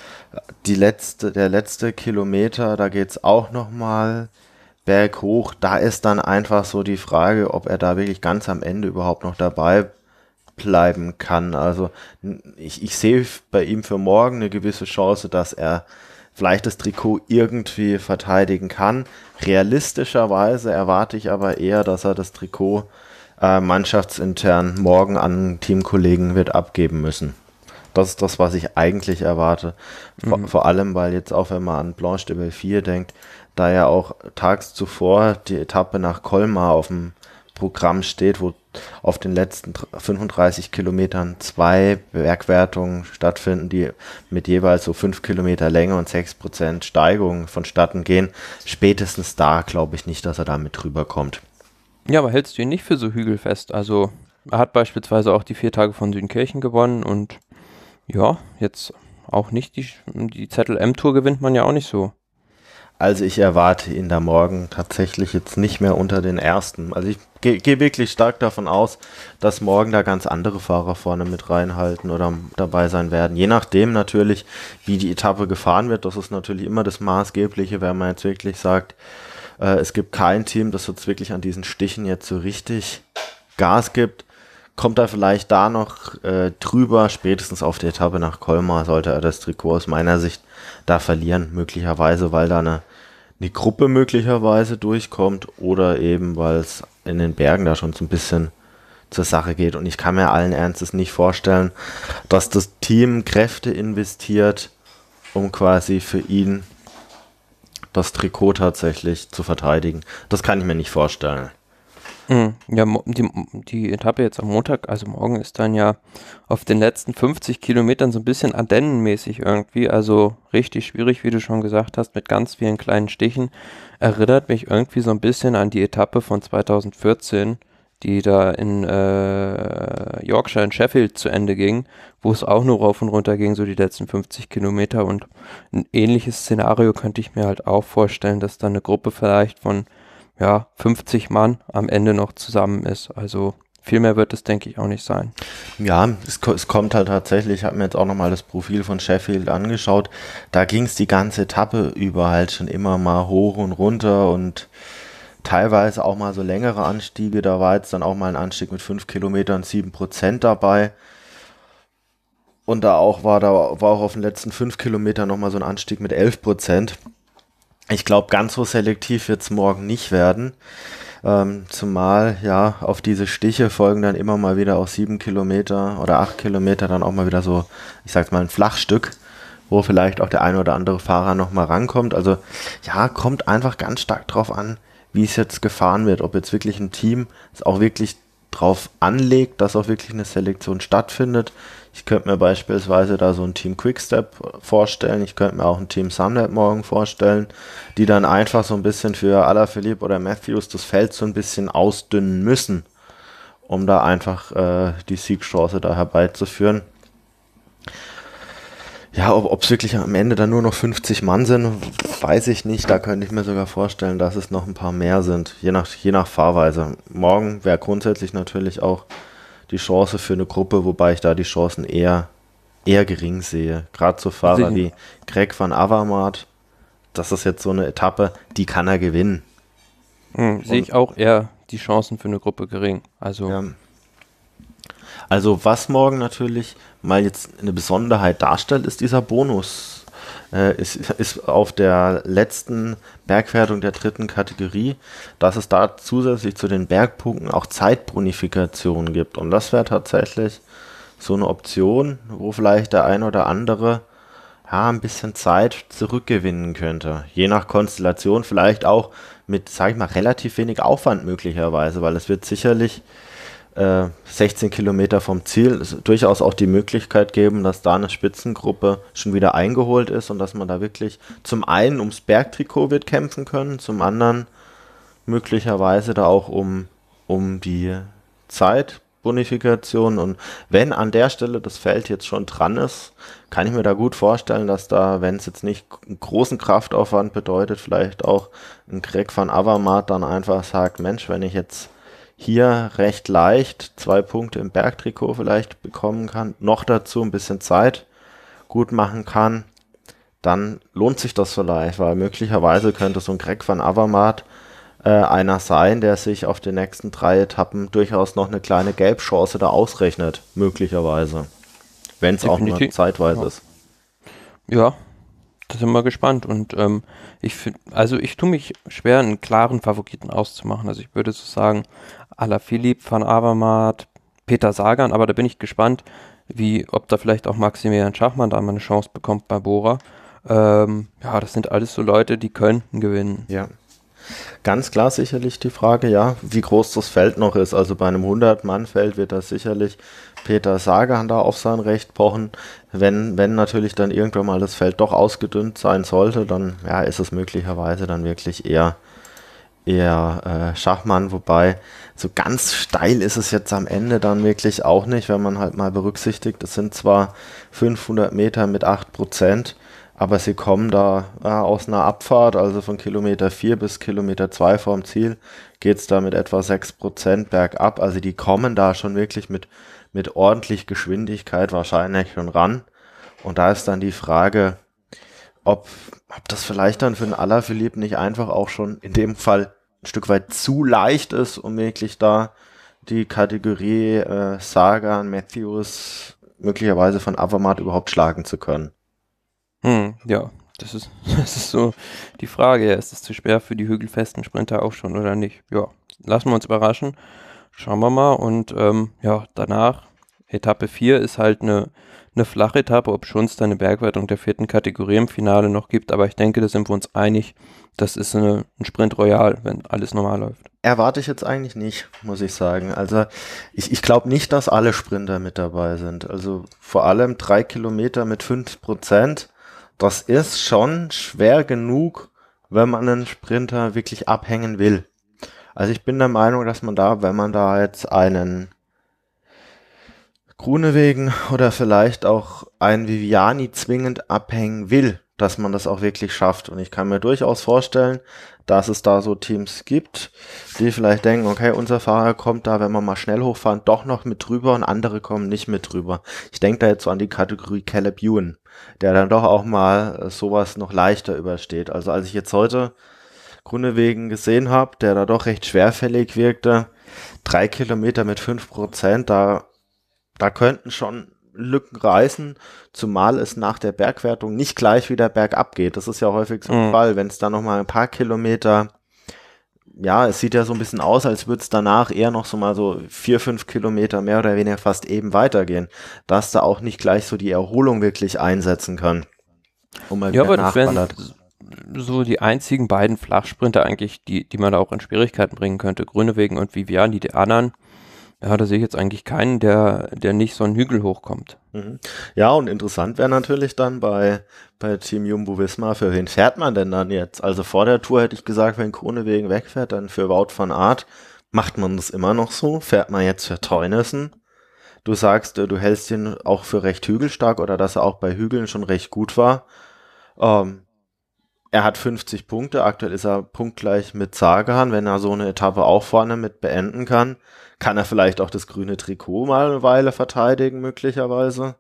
Die letzte, der letzte Kilometer, da geht es auch nochmal berghoch, da ist dann einfach so die Frage, ob er da wirklich ganz am Ende überhaupt noch dabei bleiben kann. Also ich, ich sehe bei ihm für morgen eine gewisse Chance, dass er vielleicht das Trikot irgendwie verteidigen kann. Realistischerweise erwarte ich aber eher, dass er das Trikot äh, mannschaftsintern morgen an Teamkollegen wird abgeben müssen. Das ist das, was ich eigentlich erwarte. Vor, mhm. vor allem, weil jetzt auch, wenn man an Planche de Belleville denkt, da ja auch tags zuvor die Etappe nach Colmar auf dem Programm steht, wo auf den letzten fünfunddreißig Kilometern zwei Bergwertungen stattfinden, die mit jeweils so fünf Kilometer Länge und sechs Prozent Steigung vonstatten gehen. Spätestens da glaube ich nicht, dass er damit drüber kommt. Ja, aber hältst du ihn nicht für so hügelfest? Also er hat beispielsweise auch die vier Tage von Südenkirchen gewonnen und ja, jetzt auch nicht die, die Z L M-Tour gewinnt man ja auch nicht so. Also ich erwarte ihn da morgen tatsächlich jetzt nicht mehr unter den Ersten. Also ich gehe geh wirklich stark davon aus, dass morgen da ganz andere Fahrer vorne mit reinhalten oder dabei sein werden. Je nachdem natürlich, wie die Etappe gefahren wird. Das ist natürlich immer das Maßgebliche, wenn man jetzt wirklich sagt, äh, es gibt kein Team, das jetzt wirklich an diesen Stichen jetzt so richtig Gas gibt. Kommt er vielleicht da noch äh, drüber, spätestens auf die Etappe nach Colmar sollte er das Trikot aus meiner Sicht da verlieren, möglicherweise, weil da eine, eine Gruppe möglicherweise durchkommt oder eben, weil es in den Bergen da schon so ein bisschen zur Sache geht. Und ich kann mir allen Ernstes nicht vorstellen, dass das Team Kräfte investiert, um quasi für ihn das Trikot tatsächlich zu verteidigen. Das kann ich mir nicht vorstellen. Ja, die, die Etappe jetzt am Montag, also morgen, ist dann ja auf den letzten fünfzig Kilometern so ein bisschen Ardennenmäßig irgendwie, also richtig schwierig, wie du schon gesagt hast, mit ganz vielen kleinen Stichen. Erinnert mich irgendwie so ein bisschen an die Etappe von zweitausendvierzehn, die da in äh, Yorkshire und Sheffield zu Ende ging, wo es auch nur rauf und runter ging, so die letzten fünfzig Kilometer, und ein ähnliches Szenario könnte ich mir halt auch vorstellen, dass da eine Gruppe vielleicht von ja, fünfzig Mann am Ende noch zusammen ist. Also viel mehr wird es, denke ich, auch nicht sein. Ja, es, es kommt halt tatsächlich, ich habe mir jetzt auch nochmal das Profil von Sheffield angeschaut, da ging es die ganze Etappe über halt schon immer mal hoch und runter und teilweise auch mal so längere Anstiege, da war jetzt dann auch mal ein Anstieg mit fünf Kilometern, sieben Prozent dabei. Und da auch war, da war auch auf den letzten fünf Kilometern nochmal so ein Anstieg mit elf Prozent. Ich glaube, ganz so selektiv wird es morgen nicht werden. Ähm, zumal, ja, auf diese Stiche folgen dann immer mal wieder auch sieben Kilometer oder acht Kilometer dann auch mal wieder so, ich sag's mal, ein Flachstück, wo vielleicht auch der eine oder andere Fahrer nochmal rankommt. Also, ja, kommt einfach ganz stark drauf an, wie es jetzt gefahren wird. Ob jetzt wirklich ein Team es auch wirklich drauf anlegt, dass auch wirklich eine Selektion stattfindet. Ich könnte mir beispielsweise da so ein Team Quickstep vorstellen, ich könnte mir auch ein Team Sunweb morgen vorstellen, die dann einfach so ein bisschen für Alaphilippe oder Matthews das Feld so ein bisschen ausdünnen müssen, um da einfach äh, die Siegchance da herbeizuführen. Ja, ob es wirklich am Ende dann nur noch fünfzig Mann sind, weiß ich nicht. Da könnte ich mir sogar vorstellen, dass es noch ein paar mehr sind, je nach, je nach Fahrweise. Morgen wäre grundsätzlich natürlich auch die Chance für eine Gruppe, wobei ich da die Chancen eher, eher gering sehe. Gerade so Fahrer wie Greg van Avermaet, das ist jetzt so eine Etappe, die kann er gewinnen. Hm, sehe ich auch eher die Chancen für eine Gruppe gering. Also, ja. Also was morgen natürlich mal jetzt eine Besonderheit darstellt, ist dieser Bonus. Äh, ist, ist auf der letzten Bergwertung der dritten Kategorie, dass es da zusätzlich zu den Bergpunkten auch Zeitbonifikationen gibt. Und das wäre tatsächlich so eine Option, wo vielleicht der ein oder andere ja, ein bisschen Zeit zurückgewinnen könnte. Je nach Konstellation vielleicht auch mit, sag ich mal, relativ wenig Aufwand möglicherweise, weil es wird sicherlich äh, sechzehn Kilometer vom Ziel durchaus auch die Möglichkeit geben, dass da eine Spitzengruppe schon wieder eingeholt ist und dass man da wirklich zum einen ums Bergtrikot wird kämpfen können, zum anderen möglicherweise da auch um, um die Zeitbonifikation. Und wenn an der Stelle das Feld jetzt schon dran ist, kann ich mir da gut vorstellen, dass da, wenn es jetzt nicht einen großen Kraftaufwand bedeutet, vielleicht auch ein Greg van Avermaet dann einfach sagt, Mensch, wenn ich jetzt hier recht leicht zwei Punkte im Bergtrikot vielleicht bekommen kann, noch dazu ein bisschen Zeit gut machen kann, dann lohnt sich das vielleicht, weil möglicherweise könnte so ein Greg van Avermaet äh, einer sein, der sich auf den nächsten drei Etappen durchaus noch eine kleine Gelbchance da ausrechnet, möglicherweise, wenn es auch nur zeitweise ja. ist. Ja, da sind wir gespannt und ähm, ich finde, also ich tue mich schwer, einen klaren Favoriten auszumachen. Also ich würde so sagen, Alaphilippe, Van Avermaet, Peter Sagan, aber da bin ich gespannt, wie, ob da vielleicht auch Maximilian Schachmann da mal eine Chance bekommt bei Bora. Ähm, ja, das sind alles so Leute, die könnten gewinnen. Ja. Ganz klar sicherlich die Frage, ja, wie groß das Feld noch ist. Also bei einem hundert-Mann-Feld wird da sicherlich Peter Sagan da auf sein Recht pochen. Wenn, wenn natürlich dann irgendwann mal das Feld doch ausgedünnt sein sollte, dann ja, ist es möglicherweise dann wirklich eher, eher äh, Schachmann. Wobei so ganz steil ist es jetzt am Ende dann wirklich auch nicht, wenn man halt mal berücksichtigt, es sind zwar fünfhundert Meter mit acht Prozent, aber sie kommen da äh, aus einer Abfahrt, also von Kilometer vier bis Kilometer zwei vorm Ziel, geht es da mit etwa sechs Prozent bergab. Also die kommen da schon wirklich mit, mit ordentlich Geschwindigkeit wahrscheinlich schon ran. Und da ist dann die Frage, ob, ob das vielleicht dann für einen Alaphilippe nicht einfach auch schon in dem Fall ein Stück weit zu leicht ist, um wirklich da die Kategorie äh, Sagan, Matthews, möglicherweise von Avermaet überhaupt schlagen zu können. Hm, ja, das ist, das ist so die Frage. Ja, ist es zu schwer für die hügelfesten Sprinter auch schon oder nicht? Ja, lassen wir uns überraschen. Schauen wir mal. Und ähm, ja, danach, Etappe vier ist halt eine, eine flache Etappe, ob schon es da eine Bergwertung der vierten Kategorie im Finale noch gibt. Aber ich denke, da sind wir uns einig, das ist eine, ein Sprint Royal, wenn alles normal läuft. Erwarte ich jetzt eigentlich nicht, muss ich sagen. Also ich, ich glaube nicht, dass alle Sprinter mit dabei sind. Also vor allem drei Kilometer mit fünf Prozent. Das ist schon schwer genug, wenn man einen Sprinter wirklich abhängen will. Also ich bin der Meinung, dass man da, wenn man da jetzt einen Groenewegen oder vielleicht auch einen Viviani zwingend abhängen will, dass man das auch wirklich schafft. Und ich kann mir durchaus vorstellen, dass es da so Teams gibt, die vielleicht denken, okay, unser Fahrer kommt da, wenn wir mal schnell hochfahren, doch noch mit drüber und andere kommen nicht mit drüber. Ich denke da jetzt so an die Kategorie Caleb Ewan, der dann doch auch mal sowas noch leichter übersteht. Also als ich jetzt heute Grunewegen gesehen habe, der da doch recht schwerfällig wirkte, drei Kilometer mit fünf Prozent, da, da könnten schon Lücken reißen, zumal es nach der Bergwertung nicht gleich wieder bergab geht. Das ist ja häufig so ein mhm. Fall, wenn es dann nochmal ein paar Kilometer, ja, es sieht ja so ein bisschen aus, als würde es danach eher noch so mal so vier, fünf Kilometer mehr oder weniger fast eben weitergehen, dass da auch nicht gleich so die Erholung wirklich einsetzen kann. Und mal ja, aber das wären so die einzigen beiden Flachsprinter eigentlich, die, die man da auch in Schwierigkeiten bringen könnte. Grünewegen und Viviani, die anderen. Ja, da sehe ich jetzt eigentlich keinen, der, der nicht so einen Hügel hochkommt. Mhm. Ja, und interessant wäre natürlich dann bei, bei Team Jumbo-Visma, für wen fährt man denn dann jetzt? Also vor der Tour hätte ich gesagt, wenn Groenewegen wegfährt, dann für Wout van Aert. Macht man das immer noch so? Fährt man jetzt für Teunissen? Du sagst, du hältst ihn auch für recht hügelstark oder dass er auch bei Hügeln schon recht gut war. Ähm, er hat fünfzig Punkte, aktuell ist er punktgleich mit Sagan. Wenn er so eine Etappe auch vorne mit beenden kann, kann er vielleicht auch das grüne Trikot mal eine Weile verteidigen, möglicherweise?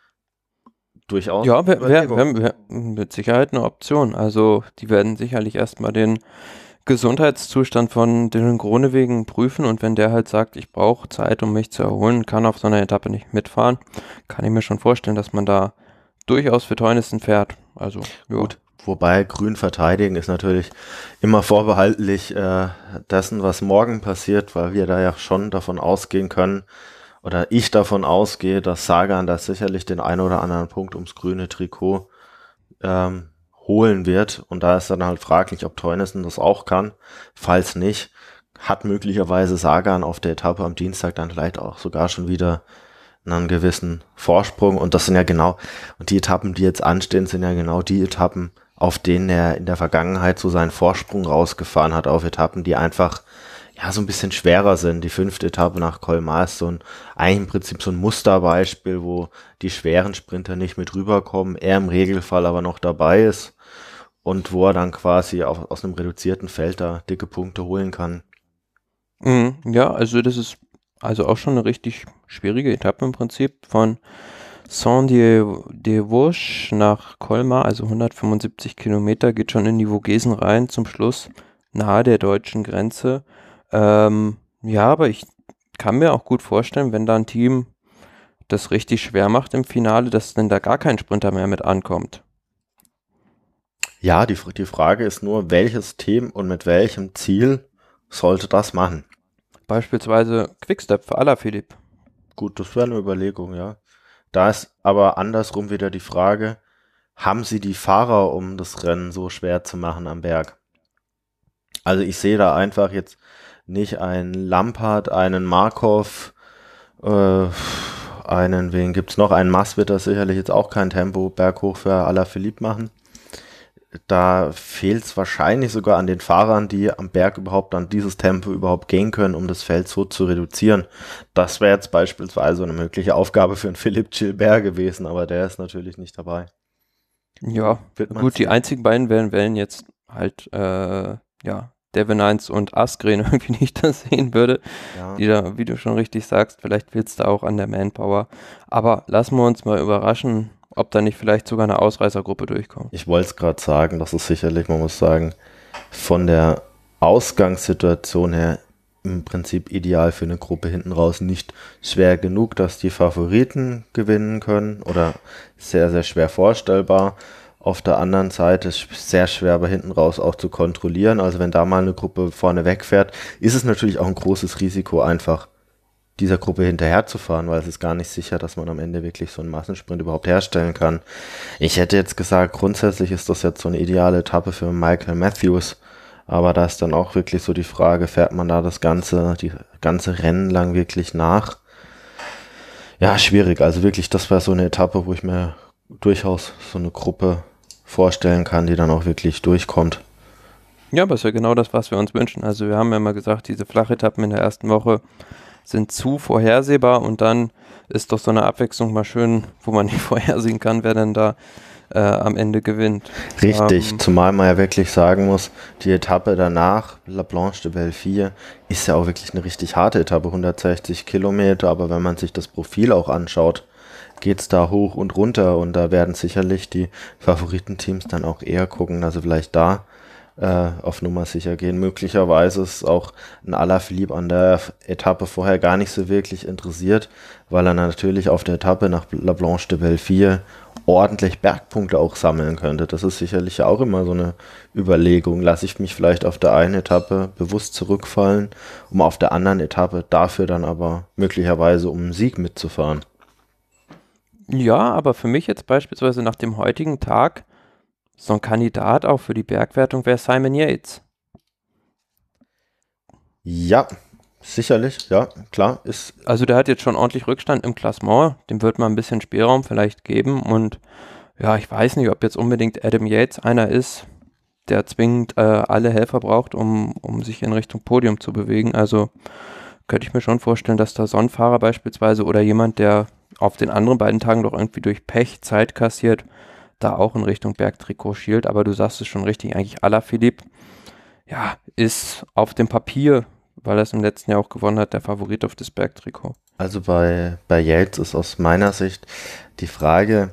Durchaus. Ja, wir, wir, wir, wir, mit Sicherheit eine Option. Also die werden sicherlich erstmal den Gesundheitszustand von Dylan Groenewegen prüfen und wenn der halt sagt, ich brauche Zeit, um mich zu erholen, kann auf so einer Etappe nicht mitfahren, kann ich mir schon vorstellen, dass man da durchaus für Teunissen fährt. Also gut. Ja. Wobei grün verteidigen ist natürlich immer vorbehaltlich äh, dessen, was morgen passiert, weil wir da ja schon davon ausgehen können, oder ich davon ausgehe, dass Sagan da sicherlich den einen oder anderen Punkt ums grüne Trikot ähm, holen wird. Und da ist dann halt fraglich, ob Teunissen das auch kann. Falls nicht, hat möglicherweise Sagan auf der Etappe am Dienstag dann vielleicht auch sogar schon wieder einen gewissen Vorsprung. Und das sind ja genau, und die Etappen, die jetzt anstehen, sind ja genau die Etappen, auf denen er in der Vergangenheit so seinen Vorsprung rausgefahren hat, auf Etappen, die einfach ja so ein bisschen schwerer sind. Die fünfte Etappe nach Colmar ist so ein, eigentlich im Prinzip so ein Musterbeispiel, wo die schweren Sprinter nicht mit rüberkommen, er im Regelfall aber noch dabei ist und wo er dann quasi auf, aus einem reduzierten Feld da dicke Punkte holen kann. Mhm, ja, also das ist also auch schon eine richtig schwierige Etappe im Prinzip von Saint-Dié-des-Vosges nach Colmar, also hundertfünfundsiebzig Kilometer, geht schon in die Vogesen rein, zum Schluss nahe der deutschen Grenze. Ähm, ja, aber ich kann mir auch gut vorstellen, wenn da ein Team das richtig schwer macht im Finale, dass denn da gar kein Sprinter mehr mit ankommt. Ja, die, die Frage ist nur, welches Team und mit welchem Ziel sollte das machen? Beispielsweise Quickstep für Alaphilippe. Gut, das wäre eine Überlegung, ja. Da ist aber andersrum wieder die Frage, haben sie die Fahrer, um das Rennen so schwer zu machen am Berg? Also ich sehe da einfach jetzt nicht einen Lampard, einen Markov, äh, einen, wen gibt's noch? Einen Mas wird das sicherlich jetzt auch kein Tempo berghoch für Alaphilippe machen. Da fehlt es wahrscheinlich sogar an den Fahrern, die am Berg überhaupt an dieses Tempo überhaupt gehen können, um das Feld so zu reduzieren. Das wäre jetzt beispielsweise eine mögliche Aufgabe für einen Philippe Gilbert gewesen, aber der ist natürlich nicht dabei. Ja, gut, die einzigen beiden wären, wären jetzt halt, äh, ja, Devin Hines und Asgreen irgendwie nicht das sehen würde, ja. Die da, wie du schon richtig sagst, vielleicht fehlt es da auch an der Manpower. Aber lassen wir uns mal überraschen, ob da nicht vielleicht sogar eine Ausreißergruppe durchkommt. Ich wollte es gerade sagen, das ist sicherlich, man muss sagen, von der Ausgangssituation her im Prinzip ideal für eine Gruppe hinten raus. Nicht schwer genug, dass die Favoriten gewinnen können oder sehr, sehr schwer vorstellbar. Auf der anderen Seite ist es sehr schwer, aber hinten raus auch zu kontrollieren. Also wenn da mal eine Gruppe vorne wegfährt, ist es natürlich auch ein großes Risiko, einfach dieser Gruppe hinterherzufahren, weil es ist gar nicht sicher, dass man am Ende wirklich so einen Massensprint überhaupt herstellen kann. Ich hätte jetzt gesagt, grundsätzlich ist das jetzt so eine ideale Etappe für Michael Matthews, aber da ist dann auch wirklich so die Frage, fährt man da das ganze, die ganze Rennen lang wirklich nach? Ja, schwierig. Also wirklich, das wäre so eine Etappe, wo ich mir durchaus so eine Gruppe vorstellen kann, die dann auch wirklich durchkommt. Ja, aber es wäre genau das, was wir uns wünschen. Also wir haben ja mal gesagt, diese Flachetappen in der ersten Woche sind zu vorhersehbar und dann ist doch so eine Abwechslung mal schön, wo man nicht vorhersehen kann, wer denn da äh, am Ende gewinnt. Richtig, Ähm, zumal man ja wirklich sagen muss, die Etappe danach, La Planche de Belleville, ist ja auch wirklich eine richtig harte Etappe, hundertsechzig Kilometer, aber wenn man sich das Profil auch anschaut, geht's da hoch und runter und da werden sicherlich die Favoritenteams dann auch eher gucken, also vielleicht da äh, auf Nummer sicher gehen. Möglicherweise ist auch ein Alaphilippe an der Etappe vorher gar nicht so wirklich interessiert, weil er natürlich auf der Etappe nach La Planche de Belleville ordentlich Bergpunkte auch sammeln könnte. Das ist sicherlich auch immer so eine Überlegung. Lasse ich mich vielleicht auf der einen Etappe bewusst zurückfallen, um auf der anderen Etappe dafür dann aber möglicherweise um einen Sieg mitzufahren. ja, aber für mich jetzt beispielsweise nach dem heutigen Tag so ein Kandidat auch für die Bergwertung wäre Simon Yates. Ja, sicherlich, ja, klar, ist. Also der hat jetzt schon ordentlich Rückstand im Klassement, dem wird man ein bisschen Spielraum vielleicht geben und ja, ich weiß nicht, ob jetzt unbedingt Adam Yates einer ist, der zwingend äh, alle Helfer braucht, um, um sich in Richtung Podium zu bewegen. Also könnte ich mir schon vorstellen, dass da so ein Fahrer beispielsweise oder jemand, der auf den anderen beiden Tagen doch irgendwie durch Pech Zeit kassiert, da auch in Richtung Bergtrikot schielt. Aber du sagst es schon richtig, eigentlich Alaphilippe, ja, ist auf dem Papier, weil er es im letzten Jahr auch gewonnen hat, der Favorit auf das Bergtrikot. Also bei, bei Yates ist aus meiner Sicht die Frage,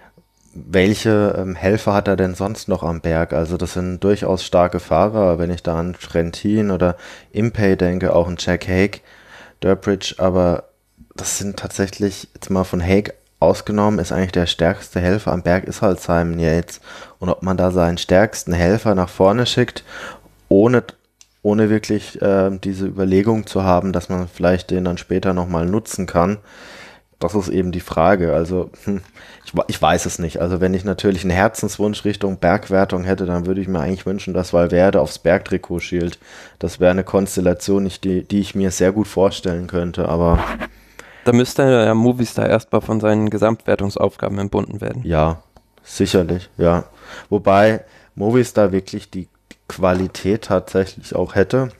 welche ähm, Helfer hat er denn sonst noch am Berg? Also das sind durchaus starke Fahrer, wenn ich da an Trentin oder Impey denke, auch ein Jack Haig, Durbridge, aber das sind tatsächlich, jetzt mal von Haig ausgenommen, ist eigentlich der stärkste Helfer am Berg, ist halt Simon Yates. Und ob man da seinen stärksten Helfer nach vorne schickt, ohne, ohne wirklich äh, diese Überlegung zu haben, dass man vielleicht den dann später nochmal nutzen kann, das ist eben die Frage. Also hm, ich, ich weiß es nicht. Also wenn ich natürlich einen Herzenswunsch Richtung Bergwertung hätte, dann würde ich mir eigentlich wünschen, dass Valverde aufs Bergtrikot schielt. Das wäre eine Konstellation, die, die ich mir sehr gut vorstellen könnte, aber Da müsste ja Movistar erstmal von seinen Gesamtwertungsaufgaben entbunden werden. ja, sicherlich, ja. Wobei Movistar wirklich die Qualität tatsächlich auch hätte,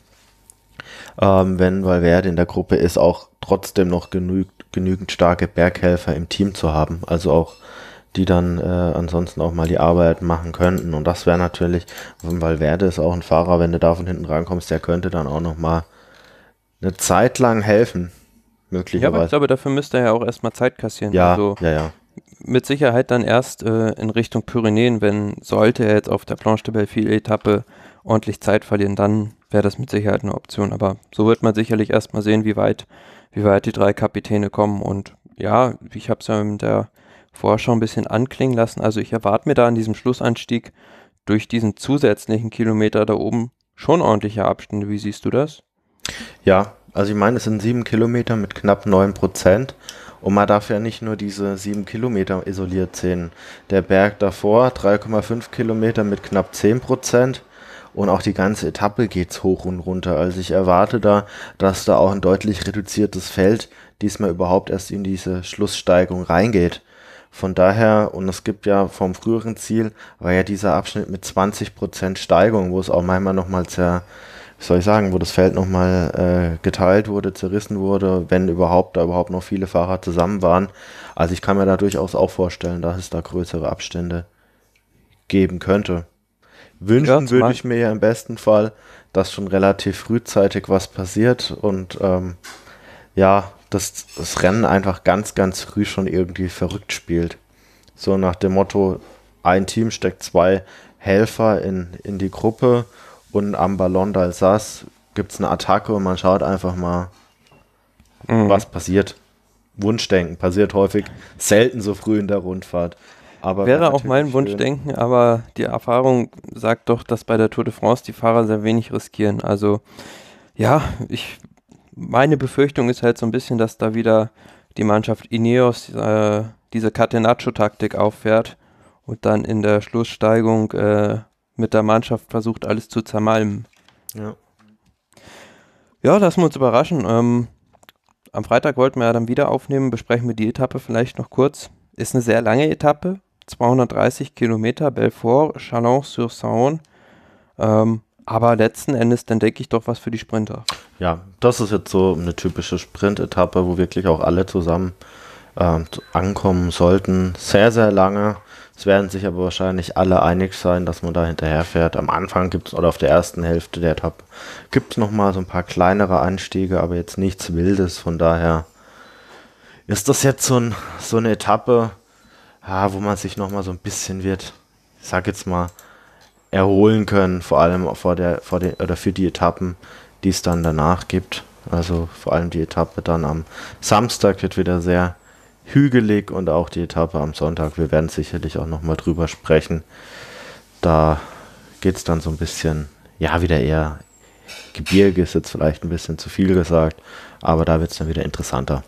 ähm, wenn Valverde in der Gruppe ist, auch trotzdem noch genü genügend starke Berghelfer im Team zu haben. Also auch die dann äh, ansonsten auch mal die Arbeit machen könnten. Und das wäre natürlich, Valverde ist auch ein Fahrer, wenn du da von hinten rankommst, der könnte dann auch noch mal eine Zeit lang helfen. Möglicherweise. Ja, aber ich glaube, dafür müsste er ja auch erstmal Zeit kassieren. Ja, also ja, ja. mit Sicherheit dann erst äh, in Richtung Pyrenäen, wenn sollte er jetzt auf der Planche de Belleville Etappe ordentlich Zeit verlieren, dann wäre das mit Sicherheit eine Option. Aber so wird man sicherlich erstmal sehen, wie weit, wie weit die drei Kapitäne kommen. Und ja, ich habe es ja in der Vorschau ein bisschen anklingen lassen. Also ich erwarte mir da an diesem Schlussanstieg durch diesen zusätzlichen Kilometer da oben schon ordentliche Abstände. Wie siehst du das? Ja, also ich meine, es sind sieben Kilometer mit knapp neun Prozent und man darf ja nicht nur diese sieben Kilometer isoliert sehen. Der Berg davor, drei Komma fünf Kilometer mit knapp zehn Prozent und auch die ganze Etappe geht's hoch und runter. Also ich erwarte da, dass da auch ein deutlich reduziertes Feld diesmal überhaupt erst in diese Schlusssteigung reingeht. Von daher, und es gibt ja vom früheren Ziel, war ja dieser Abschnitt mit zwanzig Prozent Steigung, wo es auch manchmal nochmal sehr wie soll ich sagen, wo das Feld nochmal äh, geteilt wurde, zerrissen wurde, wenn überhaupt, da überhaupt noch viele Fahrer zusammen waren. Also ich kann mir da durchaus auch vorstellen, dass es da größere Abstände geben könnte. Wünschen Ja, würde ich mir ja im besten Fall, dass schon relativ frühzeitig was passiert und ähm, ja, dass das Rennen einfach ganz, ganz früh schon irgendwie verrückt spielt. So nach dem Motto, ein Team steckt zwei Helfer in, in die Gruppe und am Ballon d'Alsace gibt es eine Attacke und man schaut einfach mal, mhm. was passiert. Wunschdenken passiert häufig, selten so früh in der Rundfahrt. Aber wäre auch mein Wunschdenken, aber die Erfahrung sagt doch, dass bei der Tour de France die Fahrer sehr wenig riskieren. Also ja, ich meine Befürchtung ist halt so ein bisschen, dass da wieder die Mannschaft Ineos äh, diese Catenaccio-Taktik auffährt und dann in der Schlusssteigung äh, mit der Mannschaft versucht, alles zu zermalmen. Ja. Ja, lassen wir uns überraschen. Ähm, am Freitag wollten wir ja dann wieder aufnehmen, besprechen wir die Etappe vielleicht noch kurz. Ist eine sehr lange Etappe, zweihundertdreißig Kilometer, Belfort, Chalon-sur-Saône. Ähm, aber letzten Endes, dann denke ich doch was für die Sprinter. Ja, das ist jetzt so eine typische Sprint-Etappe, wo wirklich auch alle zusammen äh, ankommen sollten. Sehr, sehr lange. Es werden sich aber wahrscheinlich alle einig sein, dass man da hinterher fährt. Am Anfang gibt es, oder auf der ersten Hälfte der Etappe, gibt es nochmal so ein paar kleinere Anstiege, aber jetzt nichts Wildes. Von daher ist das jetzt so, ein, so eine Etappe, ja, wo man sich nochmal so ein bisschen wird, ich sag jetzt mal, erholen können, vor allem vor der, vor den, oder für die Etappen, die es dann danach gibt. Also vor allem die Etappe dann am Samstag wird wieder sehr hügelig und auch die Etappe am Sonntag. Wir werden sicherlich auch nochmal drüber sprechen. Da geht es dann so ein bisschen, ja, wieder eher Gebirge ist jetzt vielleicht ein bisschen zu viel gesagt, aber da wird es dann wieder interessanter.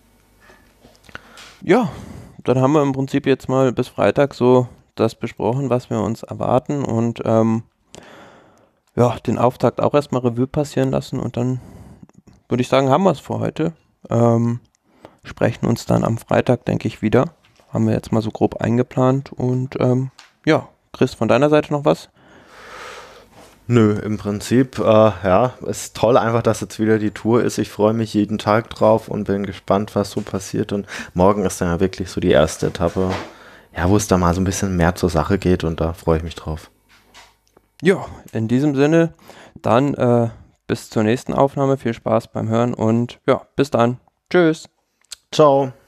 Ja, dann haben wir im Prinzip jetzt mal bis Freitag so das besprochen, was wir uns erwarten und ähm, ja, den Auftakt auch erstmal Revue passieren lassen und dann würde ich sagen, haben wir es für heute. Ähm, sprechen uns dann am Freitag, denke ich, wieder. Haben wir jetzt mal so grob eingeplant und ähm, ja, Chris, von deiner Seite noch was? Nö, im Prinzip, äh, ja, ist toll einfach, dass jetzt wieder die Tour ist. Ich freue mich jeden Tag drauf und bin gespannt, was so passiert. Und morgen ist dann ja wirklich so die erste Etappe, ja, wo es da mal so ein bisschen mehr zur Sache geht und da freue ich mich drauf. Ja, in diesem Sinne, dann äh, bis zur nächsten Aufnahme. Viel Spaß beim Hören und ja, bis dann. Tschüss. Ciao.